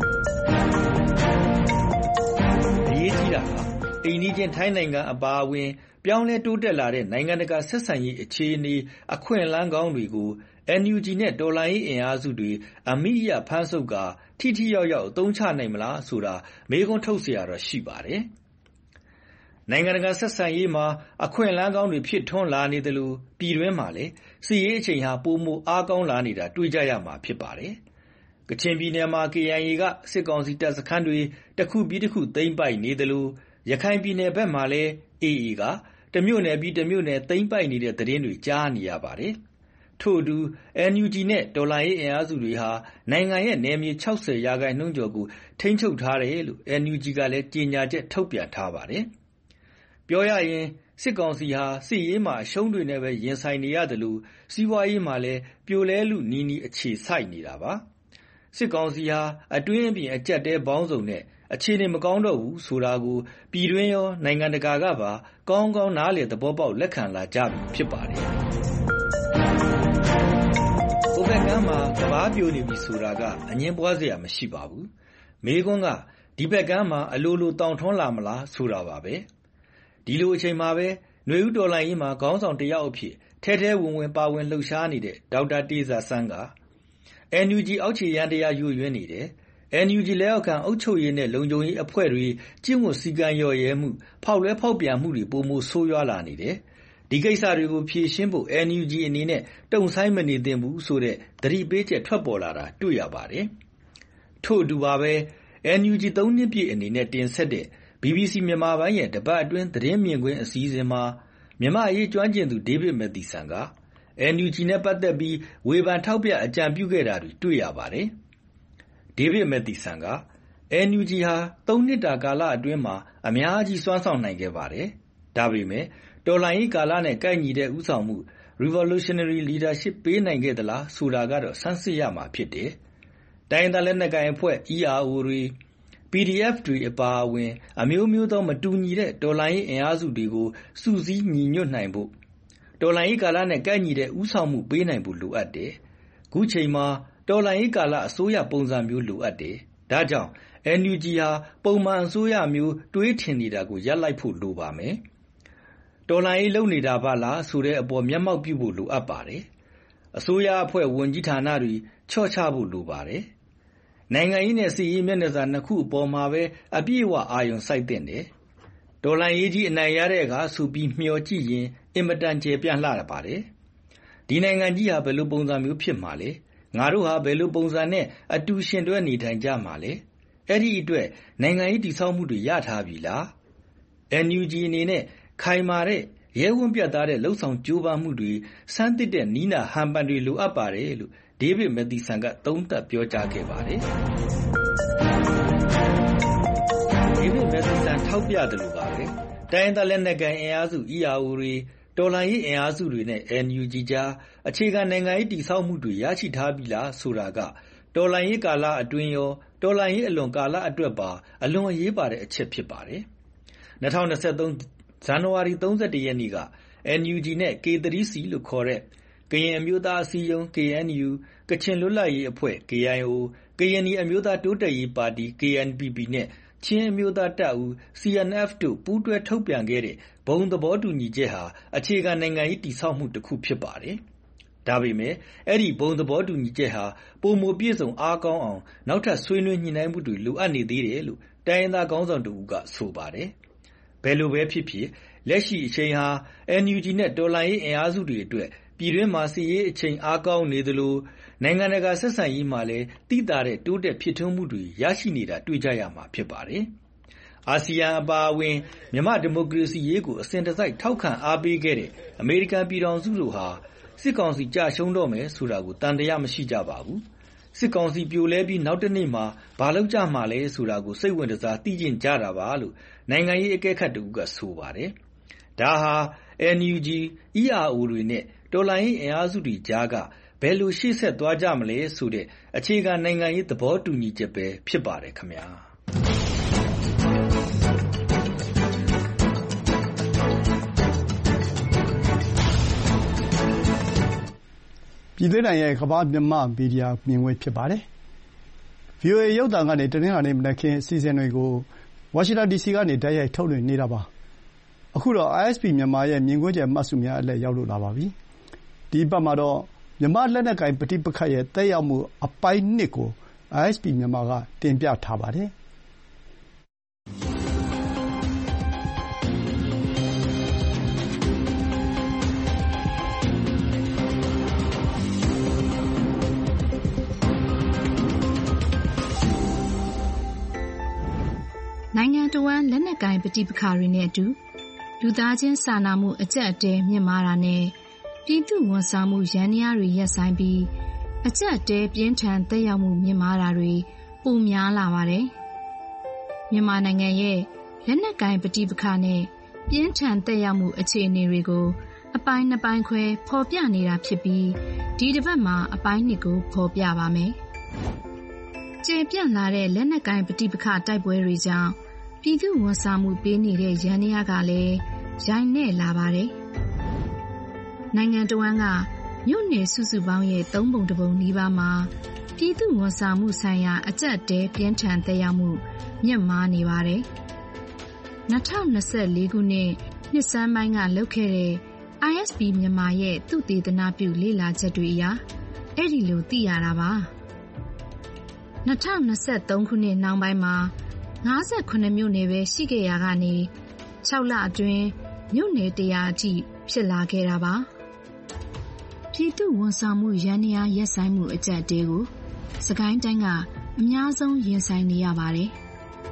အရေးကြီးတာဟာအိမ်နီးချင်းထိုင်းနိုင်ငံအပါအဝင်ပြောင်းလဲတိုးတက်လာတဲ့နိုင်ငံတကာဆက်ဆံရေးအခြေအနေအခွင့်အလမ်းကောင်းတွေကို အန် ယူ ဂျီ နဲ့တော်လှန်ရေးအင်အားစုတွေအမိအယဖမ်းဆုပ်ကာထိထိရောက်ရောက်အသုံးချနိုင်မလားဆိုတာမေးခွန်းထုတ်เสียရတော့ရှိပါတယ်။နိုင်ငံတကာဆက်ဆံရေးမှာအခွင့်အလမ်းကောင်းတွေဖြစ်ထွန်းလာနေတယ်လို့ပြည်တွင်းမှာလည်းစစ်ရေးအချိန်ဟာပိုမိုအားကောင်းလာနေတာတွေ့ကြရမှာဖြစ်ပါတယ်။ကချင်ပြည်နယ်မှာ ကေအိုင်အေ ကစစ်ကောင်စီတပ်စခန်းတွေတစ်ခုပြီးတစ်ခုသိမ်းပိုက်နေတယ်လို့ရခိုင်ပြည်နယ်ဘက်မှာလည်း အေအေ ကတမြို့နယ်ပြီးတမြို့နယ်သိမ်းပိုက်နေတဲ့သတင်းတွေကြားနေရပါတယ်။ထို့အတူ အန် ယူ ဂျီ နဲ့တော်လှန်ရေးအင်အားစုတွေဟာနိုင်ငံရဲ့နယ်မြေ၆၀ရာခိုင်နှုန်းကျော်ကိုထိန်းချုပ်ထားတယ်လို့ အန် ယူ ဂျီ ကလည်းကြေညာချက်ထုတ်ပြန်ထားပါတယ်။ပြောရရင်စစ်ကောင်စီဟာစစ်ရေးမှာအရှုံးတွေနဲ့ပဲရင်ဆိုင်နေရတယ်လို့စီးပွားရေးမှာလည်းပြိုလဲလူနီးနီးအခြေစိုက်နေတာပါ။စစ်ကောင်စီဟာအတွင်းအပြင်အကြက်တဲပေါင်းစုံနဲ့အခြေအနေမကောင်းတော့ဘူးဆိုတာကိုပြည်တွင်းရောနိုင်ငံတကာကပါကောင်းကောင်းနားလည်သဘောပေါက်လက်ခံလာကြပြီဖြစ်ပါတယ်။ဟိုဘက်ကမ်းမှာကဘာပြိုနေပြီဆိုတာကအငင်းပွားစရာမရှိပါဘူး။မေးခွန်းကဒီဘက်ကမ်းမှာအလိုလိုတောင်ထွန်းလာမလားဆိုတာပါပဲ။ဒီလိုအချိန်မှာပဲຫນွေဦးတော်လှန်ရေးမှာခေါင်းဆောင်တယောက်အဖြစ်ထဲထဲဝင်ဝင်ပါဝင်လှုပ်ရှားနေတဲ့ဒေါက်တာတေဇာဆန်းက အန် ယူ ဂျီ အောက်ခြေရန်တရားယူရွေးနေတယ်။ အန် ယူ ဂျီ လက်အောက်ခံအုပ်ချုပ်ရေးနဲ့လုံခြုံရေးအဖွဲ့တွေကျင့်ဝတ်စည်းကမ်းလျော့ရဲမှုဖောက်လွဲဖောက်ပြန်မှုတွေပိုမိုဆိုးရွားလာနေတယ်။ဒီကိစ္စတွေကိုဖြေရှင်းဖို့ အန် ယူ ဂျီ အနေနဲ့တုံ့ဆိုင်းမနေသင့်ဘူးဆိုတဲ့သတိပေးချက်ထွက်ပေါ်လာတာတွေ့ရပါတယ်။ထို့အတူပါပဲ အန် ယူ ဂျီ သုံးနှစ်ပြည့်အနေနဲ့တင်ဆက်တဲ့ ဘီဘီစီ မြန်မာပိုင်းရဲ့တပတ်အတွင်းသတင်းမြင်ကွင်းအစည်းအဝေးမှာမြန်မာအရေးကျွမ်းကျင်သူဒေးဗစ်မက်သီဆန်က အန် ယူ ဂျီ နဲ့ပတ်သက်ပြီးဝေဖန်ထောက်ပြအကြံပြုခဲ့တာတွေတွေ့ရပါတယ်။ဒေးဗစ်မက်သီဆန်က အန် ယူ ဂျီ ဟာသုံးနှစ်တာကာလအတွင်းမှာအများကြီးစွမ်းဆောင်နိုင်ခဲ့ပါတယ်။ဒါပေမဲ့တော်လှန်ရေးကာလနဲ့ကိုက်ညီတဲ့ဦးဆောင်မှု Revolutionary Leadership ပေးနိုင်ခဲ့သလားဆိုတာကတော့ဆန်းစစ်ရမှာဖြစ်တယ်။တိုင်းဒေသလက်နက်ကိုင်အဖွဲ့ အီ အာ အို တွေ ပီ ဒီ အက်ဖ် တွေအပါအဝင်အမျိုးမျိုးသောမတူညီတဲ့တော်လှန်ရေးအင်အားစုတွေကိုစုစည်းညီညွတ်နိုင်ဖို့တော်လှန်ရေးကာလနဲ့ကိုက်ညီတဲ့ဦးဆောင်မှုပေးနိုင်ဖို့လိုအပ်တယ်။ခုချိန်မှာတော်လှန်ရေးကာလအစိုးရပုံစံမျိုးလိုအပ်တယ်။ဒါကြောင့် အန် ယူ ဂျီ ဟာပုံမှန်အစိုးရမျိုးတွေးထင်နေတာကိုရပ်လိုက်ဖို့လိုပါမယ်။တော်လှန်ရေးလုပ်နေတာပါလားဆိုတဲ့အပေါ်မျက်မှောက်ပြုဖို့လိုအပ်ပါတယ်။အစိုးရအဖွဲ့ဝန်ကြီးဌာနတွေချော့ချဖို့လိုပါတယ်။နိုင်ငံရေးနဲ့စစ်ရေးမျက်နှာစာနှစ်ခုအပေါ်မှာပဲအပြည့်အဝအာရုံစိုက်သင့်တယ်။တော်လှန်ရေးကြီးအနိုင်ရတဲ့အခါဆိုပြီးမျှော်ကြည့်ရင်အင်မတန်ကျေပြန့်လှပါတယ်။ဒီနိုင်ငံကြီးဟာဘယ်လိုပုံစံမျိုးဖြစ်မှာလဲ။ငါတို့ဟာဘယ်လိုပုံစံနဲ့အတူရှင်တွဲနေထိုင်ကြမှာလဲ။အဲ့ဒီအတွက်နိုင်ငံရေးတည်ဆောက်မှုတွေရထားပြီလား။ အန် ယူ ဂျီ အနေနဲ့ခိုင်မာတဲ့ရဲဝံ့ပြတ်သားတဲ့လှုပ်ဆောင်ကြိုးပမ်းမှုတွေစမ်းသစ်တဲ့နီးနာဟန်ပန်တွေလိုအပ်ပါတယ်လို့ဒေးဗစ်မက်သီဆန်ကသုံးသပ်ပြောကြားခဲ့ပါတယ်။ဒေးဗစ်မက်သီဆန်ထောက်ပြတယ်လို့ပါပဲတိုင်းဒေသလက်နက်ကိုင်အင်အားစု အီ အာ အို တွေတော်လှန်ရေးအင်အားစုတွေနဲ့ အန် ယူ ဂျီ ကြားအခြေခံနိုင်ငံရေးတည်ဆောက်မှုတွေရရှိထားပြီလားဆိုတာကတော်လှန်ရေးကာလအတွင်းရောတော်လှန်ရေးအလွန်ကာလအတွက်ပါအလွန်အရေးပါတဲ့အချက်ဖြစ်ပါတယ်။၂၀၂၃ဇန်နဝါရီ၃၁ရက်နေ့က အန် ယူ ဂျီ နဲ့ ကေ သရီ စီ လို့ခေါ်တဲ့ကရင်အမျိုးသားအစည်းအရုံး ကေ အန် ယူ ကချင်လွတ်လပ်ရေးအဖွဲ့ ကေ အိုင် အို ကရင်နီအမျိုးသားတိုးတက်ရေးပါတီ ကေ အန် ပီ ပီ နဲ့ချင်းအမျိုးသားတပ်ဦး စီ အန် အက်ဖ် တို့ပူးတွဲထုတ်ပြန်ခဲ့တဲ့ဘုံသဘောတူညီချက်ဟာအခြေခံနိုင်ငံရေးတည်ဆောက်မှုတစ်ခုဖြစ်ပါတယ်။ဒါပေမဲ့အဲ့ဒီဘုံသဘောတူညီချက်ဟာပုံမပြည့်စုံအားကောင်းအောင်နောက်ထပ်ဆွေးနွေးညှိနှိုင်းမှုတွေလိုအပ်နေသေးတယ်လို့တိုင်းရင်းသားခေါင်းဆောင်တို့ကဆိုပါတယ်။ဘယ်လိုပဲဖြစ်ဖြစ်လက်ရှိအချိန်ဟာ အန် ယူ ဂျီ နဲ့တော်လှန်ရေးအင်အားစုတွေအတွက်ပြည်တွင်းမှာစစ်ရေးအချိန်အားကောင်းနေသလိုနိုင်ငံတကာဆက်ဆံရေးမှာလည်းတိတာတဲ့တိုးတက်ဖြစ်ထွန်းမှုတွေရရှိနေတာတွေ့ကြရမှာဖြစ်ပါတယ်။အာဆီယံအပါအဝင်မြန်မာဒီမိုကရေစီရေးကိုအစဉ်တစိုက်ထောက်ခံအားပေးခဲ့တဲ့အမေရိကန်ပြည်ထောင်စုတို့ဟာစစ်ကောင်စီကြရှုံးတော့မယ်ဆိုတာကိုတန်တရားမရှိကြပါဘူး။စစ်ကောင်စီပြိုလဲပြီးနောက်တစ်နေ့မှာဘာလုပ်ကြမှာလဲဆိုတာကိုစိတ်ဝင်စားသိကျင်ကြတာပါလို့နိုင်ငံရေးအကဲခတ်တို့ကဆိုပါတယ်။ဒါဟာ အန် ယူ ဂျီ အီ အာ အို တွေနဲ့တော်လှန်ရေးအင်အားစုတွေကြားကပဘယ်လိုရှေ့ဆက်သွားကြမလဲဆိုတဲ့အခြေခံနိုင်ငံရေးသဘောတူညီချက်ပဲဖြစ်ပါတယ်ခင်ဗျာပြည်သွေးနိုင်ငံရဲ့ကမ္ဘာမြန်မာမီဒီယာမြင်ကွင်းဖြစ်ပါတယ်။ ဗီအိုအေ ရုပ်သံကနေတနင်္လာနေ့မနက်ခင်းအစီအစဉ်တွေကိုဝါရှင်တန်ဒီစီကနေတိုက်ရိုက်ထုတ်လွှင့်နေတာပါ။အခုတော့ အိုင် အက်စ် ပီ မြန်မာရဲ့မြင်ကွင်းချက်မှတ်စုများအလှည့်ရောက်လို့လာပါပြီ။ဒီအပတ်မှာတော့မြန်မာလက်နက်ကိုင်ပဋိပက္ခရဲ့သက်ရောက်မှုအပိုင်းနှစ်ကို အိုင် အက်စ် ပီ မြန်မာကတင်ပြထားပါတယ်။နိုင်ငံတော်ဝန်လက်နက်ကိုင်ပဋိပက္ခတွေနဲ့အတူလူသားချင်းစာနာမှုအကျပ်အတည်းမြင့်မားတာနဲ့ပြည်သူဝန်ဆောင်မှုရန်ရာတွေရပ်ဆိုင်းပြီးအကျပ်အတည်းပြင်းထန်သက်ရောက်မှုမြင့်မားတာတွေပိုများလာပါတယ်။မြန်မာနိုင်ငံရဲ့လက်နက်ကိုင်ပဋိပက္ခနဲ့ပြင်းထန်သက်ရောက်မှုအခြေအနေတွေကိုအပိုင်းနှစ်ပိုင်းခွဲဖော်ပြနေတာဖြစ်ပြီးဒီတစ်ပတ်မှာအပိုင်းနှစ်ကိုဖော်ပြပါမယ်။ကျေပြန့်လာတဲ့လက်နက်ကိုင်ပဋိပက္ခတိုက်ပွဲတွေကြောင့်ပြည်သူဝန်ဆောင်မှုပေးနေတဲ့ရန်ရာကလည်းရိုင်းနဲ့လာပါတယ်။နိုင်ငံတော်ဝန်ကမြို့နယ်စုစုပေါင်းရဲ့သုံးပုံတစ်ပုံနီးပါးမှာပြည်သူဝန်ဆောင်မှုဆိုင်ရာအကျပ်တဲပြင်းထန်သက်ရောက်မှုမြင့်မားနေပါတယ်။၂၀၂၄ခုနှစ်နှစ်ဆန်းပိုင်းကလုပ်ခဲ့တဲ့ အိုင် အက်စ် ပီ မြန်မာရဲ့သုတေသနပြုလေ့လာချက်တွေအရအဲ့ဒီလိုသိရတာပါ။၂၀၂၃ခုနှစ်နောက်ပိုင်းမှာ၅ခုမြို့နယ်ပဲရှိခဲ့ရာကနေ၆လအတွင်းမြို့နယ်တရာအထိဖြစ်လာခဲ့တာပါ။ပြည်သူဝန်ဆောင်မှုရန်ရာရက်ဆိုင်မှုအကျပ်အတည်းကိုစကိုင်းတိုင်းကအများဆုံးရင်ဆိုင်နေရပါတယ်။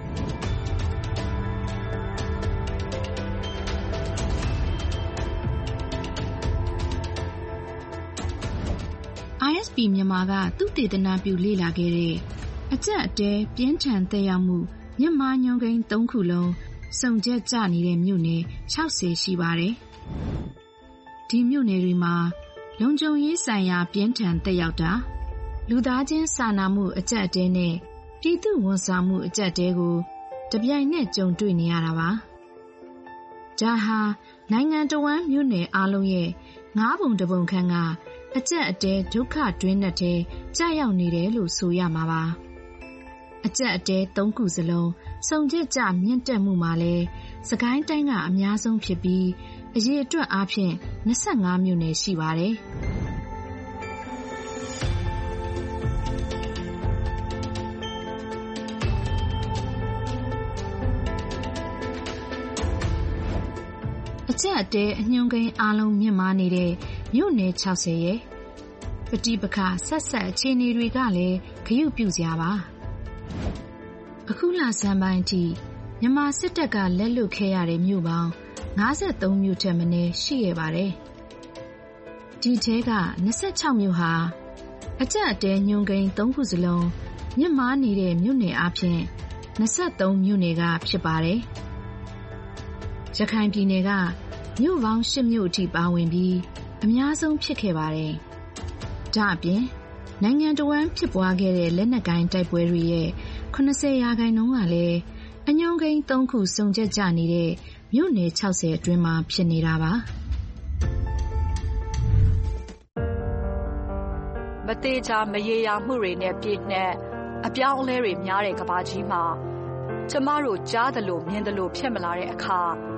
အိုင် အက်စ် ပီ မြန်မာကသုတေသနပြုလေ့လာခဲ့တဲ့အကျပ်အတည်းပြင်းထန်သက်ရောက်မှုမြင့်မားညွှန်းကိန်းသုံးခုလုံးစုံချက်ကျနေတဲ့မြို့နယ်၆၀ရှိပါတယ်။ဒီမြို့နယ်တွေမှာလုံခြုံရေးဆိုင်ရာပြင်းထန်သက်ရောက်တာလူသားချင်းစာနာမှုအကျပ်အတည်းနဲ့ပြည်သူဝန်ဆောင်မှုအကျပ်အတည်းကိုတပြိုင်နက်ကြုံတွေ့နေရတာပါ။ဒါဟာနိုင်ငံတော်ဝန်မြို့နယ်အားလုံးရဲ့ငါးပုံတစ်ပုံခန့်ကအကျပ်အတည်းဒုက္ခတွင်းနဲ့တဲကြာရောက်နေတယ်လို့ဆိုရမှာပါ။အကျပ်အတည်းသုံးခုစလုံးစုံချက်ကျမြင့်တက်မှုမှာလဲစကိုင်းတိုင်းကအများဆုံးဖြစ်ပြီးအရေအတွက်အားဖြင့်၂၅မြို့နယ်ရှိပါတယ်။အကျပ်အတည်းအညွှန်းကိန်းအားလုံးမြင့်မားနေတဲ့မြို့နယ်၆၀ရဲ့ပဋိပက္ခဆက်ဆက်အခြေအနေတွေကလည်းဂရုပြုစရာပါ။အခုလဆန်းပိုင်းထိမြန်မာစစ်တပ်ကလက်လွတ်ခဲ့ရတဲ့မြို့ပေါင်း၅၃မြို့ထက်မနည်းရှိခဲ့ပါတယ်။ဒီထဲက၂၆မြို့ဟာအကျပ်အတည်းညွှန်းကိန်းသုံးခုစလုံးမြင့်မားနေတဲ့မြို့နယ်အဖြစ်၂၃မြို့နယ်ကဖြစ်ပါတယ်။ရခိုင်ပြည်နယ်ကမြို့ပေါင်း၈မြို့အထိပါဝင်ပြီးအများဆုံးဖြစ်ခဲ့ပါတယ်။ဒါအပြင်နိုင်ငံတော်ဝန်ဖြစ်ပွားခဲ့တဲ့လက်နက်ကိုင်တိုက်ပွဲတွေရဲ့၇၀ရာခိုင်နှုန်းကလည်းအညွှန်းကိန်းသုံးခုစုံချက်ကျနေတဲ့မြို့နယ်၆၀အတွင်းမှာဖြစ်နေတာပါမသေးချာမရေရာမှုတွေနဲ့ပြည့်နှက်အပြောင်းအလဲတွေများတဲ့ကမ္ဘာကြီးမှာကျမတို့ကြားသလိုမြင်သလိုဖြစ်မလာတဲ့အခါ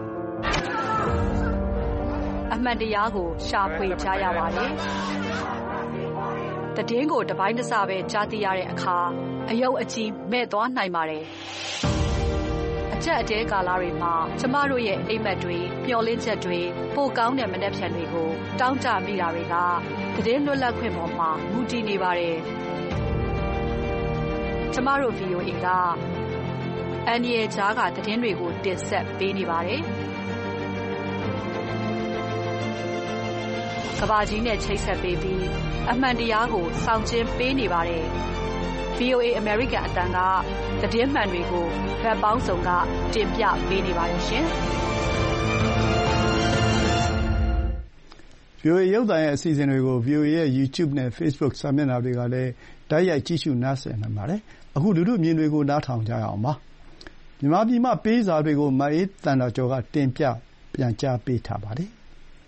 အမှန်တရားကိုရှာဖွေကြရပါတယ်။တည်င်းကိုတပိုင်းတစပဲကြားသိရတဲ့အခါအယုတ်အကြီးမဲ့သွားနိုင်ပါတယ်။အကျက်အတဲကာလတွေမှာကျမတို့ရဲ့အိမ်မက်တွေပျော်လင့်ချက်တွေပိုကောင်းတဲ့မနှက်ဖြန်တွေကိုတောင်းတမိတာတွေကတည်င်းလွတ်လပ်ခွင့်ပေါ်မှာမူတည်နေပါတယ်။ကျမတို့ ဗီအိုအေ ကအန်ရီဂျားကတည်င်းတွေကိုတင်ဆက်ပေးနေပါတယ်။ကဘာကြီးနဲ့ချိတ်ဆက်ပေးပြီးအမှန်တရားကိုဆောင်ကျဉ်ပေးနေပါတယ်။ ဗီအိုအေ American အတန်ကသတင်းမှန်တွေကိုဗတ်ပေါင်းစုံကတင်ပြပေးနေပါတယ်ရှင်။ဗွီအိုအေ ရုပ်သံရဲ့အစီအစဉ်တွေကို ဗွီအိုအေရဲ့ YouTube နဲ့ Facebook စာမျက်နှာတွေကလည်းတိုက်ရိုက်ကြည့်ရှုနားဆင်နိုင်ပါတယ်။အခုလူထုမြင်တွေကိုနားထောင်ကြရအောင်ပါ။မြန်မာပြည်မှပေးစာတွေကိုမအေးသန္တာကျော်ကတင်ပြပြန်ကြားပေးထားပါတယ်။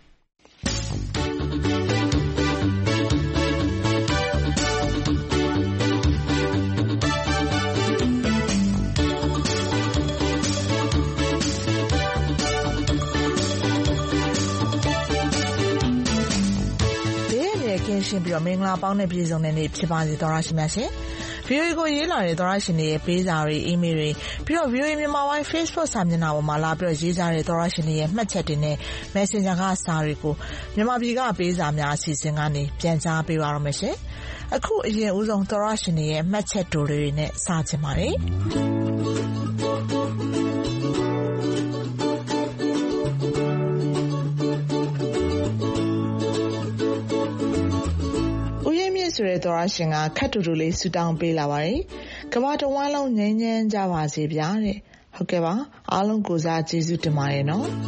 ကင်းရှင်းပြီးတော့မင်္ဂလာပေါင်းနဲ့ပြည့်စုံတဲ့နေ့ဖြစ်ပါစေသောရရှိမြတ်ရှင်။ ဗွီအိုအေကိုရေးလာတဲ့သောရရှင်တွေရဲ့ပေးစာတွေအီးမေးလ်တွေပြီးတော့ ဗွီအိုအေမြန်မာပိုင်း Facebook စာမျက်နှာပေါ်မှာလာပြီးတော့ရေးကြတဲ့သောရရှင်တွေရဲ့မှတ်ချက်တွေနဲ့ Messenger ကစာတွေကိုမြန်မာပြည်ကပေးစာများအစီအစဉ်ကနေပြန်ကြားပေးပါရမယ်ရှင်။အခုအရင်ဦးဆုံးသောရရှင်တွေရဲ့မှတ်ချက်တိုတွေနဲ့စချင်ပါတယ်။ဆိုတဲ့သောရရှင်ကခတ်တူတူလေးဆူတောင်းပေးလာပါတယ်။ကမ္ဘာတစ်ဝန်းလုံးငြိမ်းချမ်းကြပါစေဗျာတဲ့။ဟုတ်ကဲ့ပါအားလုံးကိုစားကျေးဇူးတင်ပါတယ်နော်။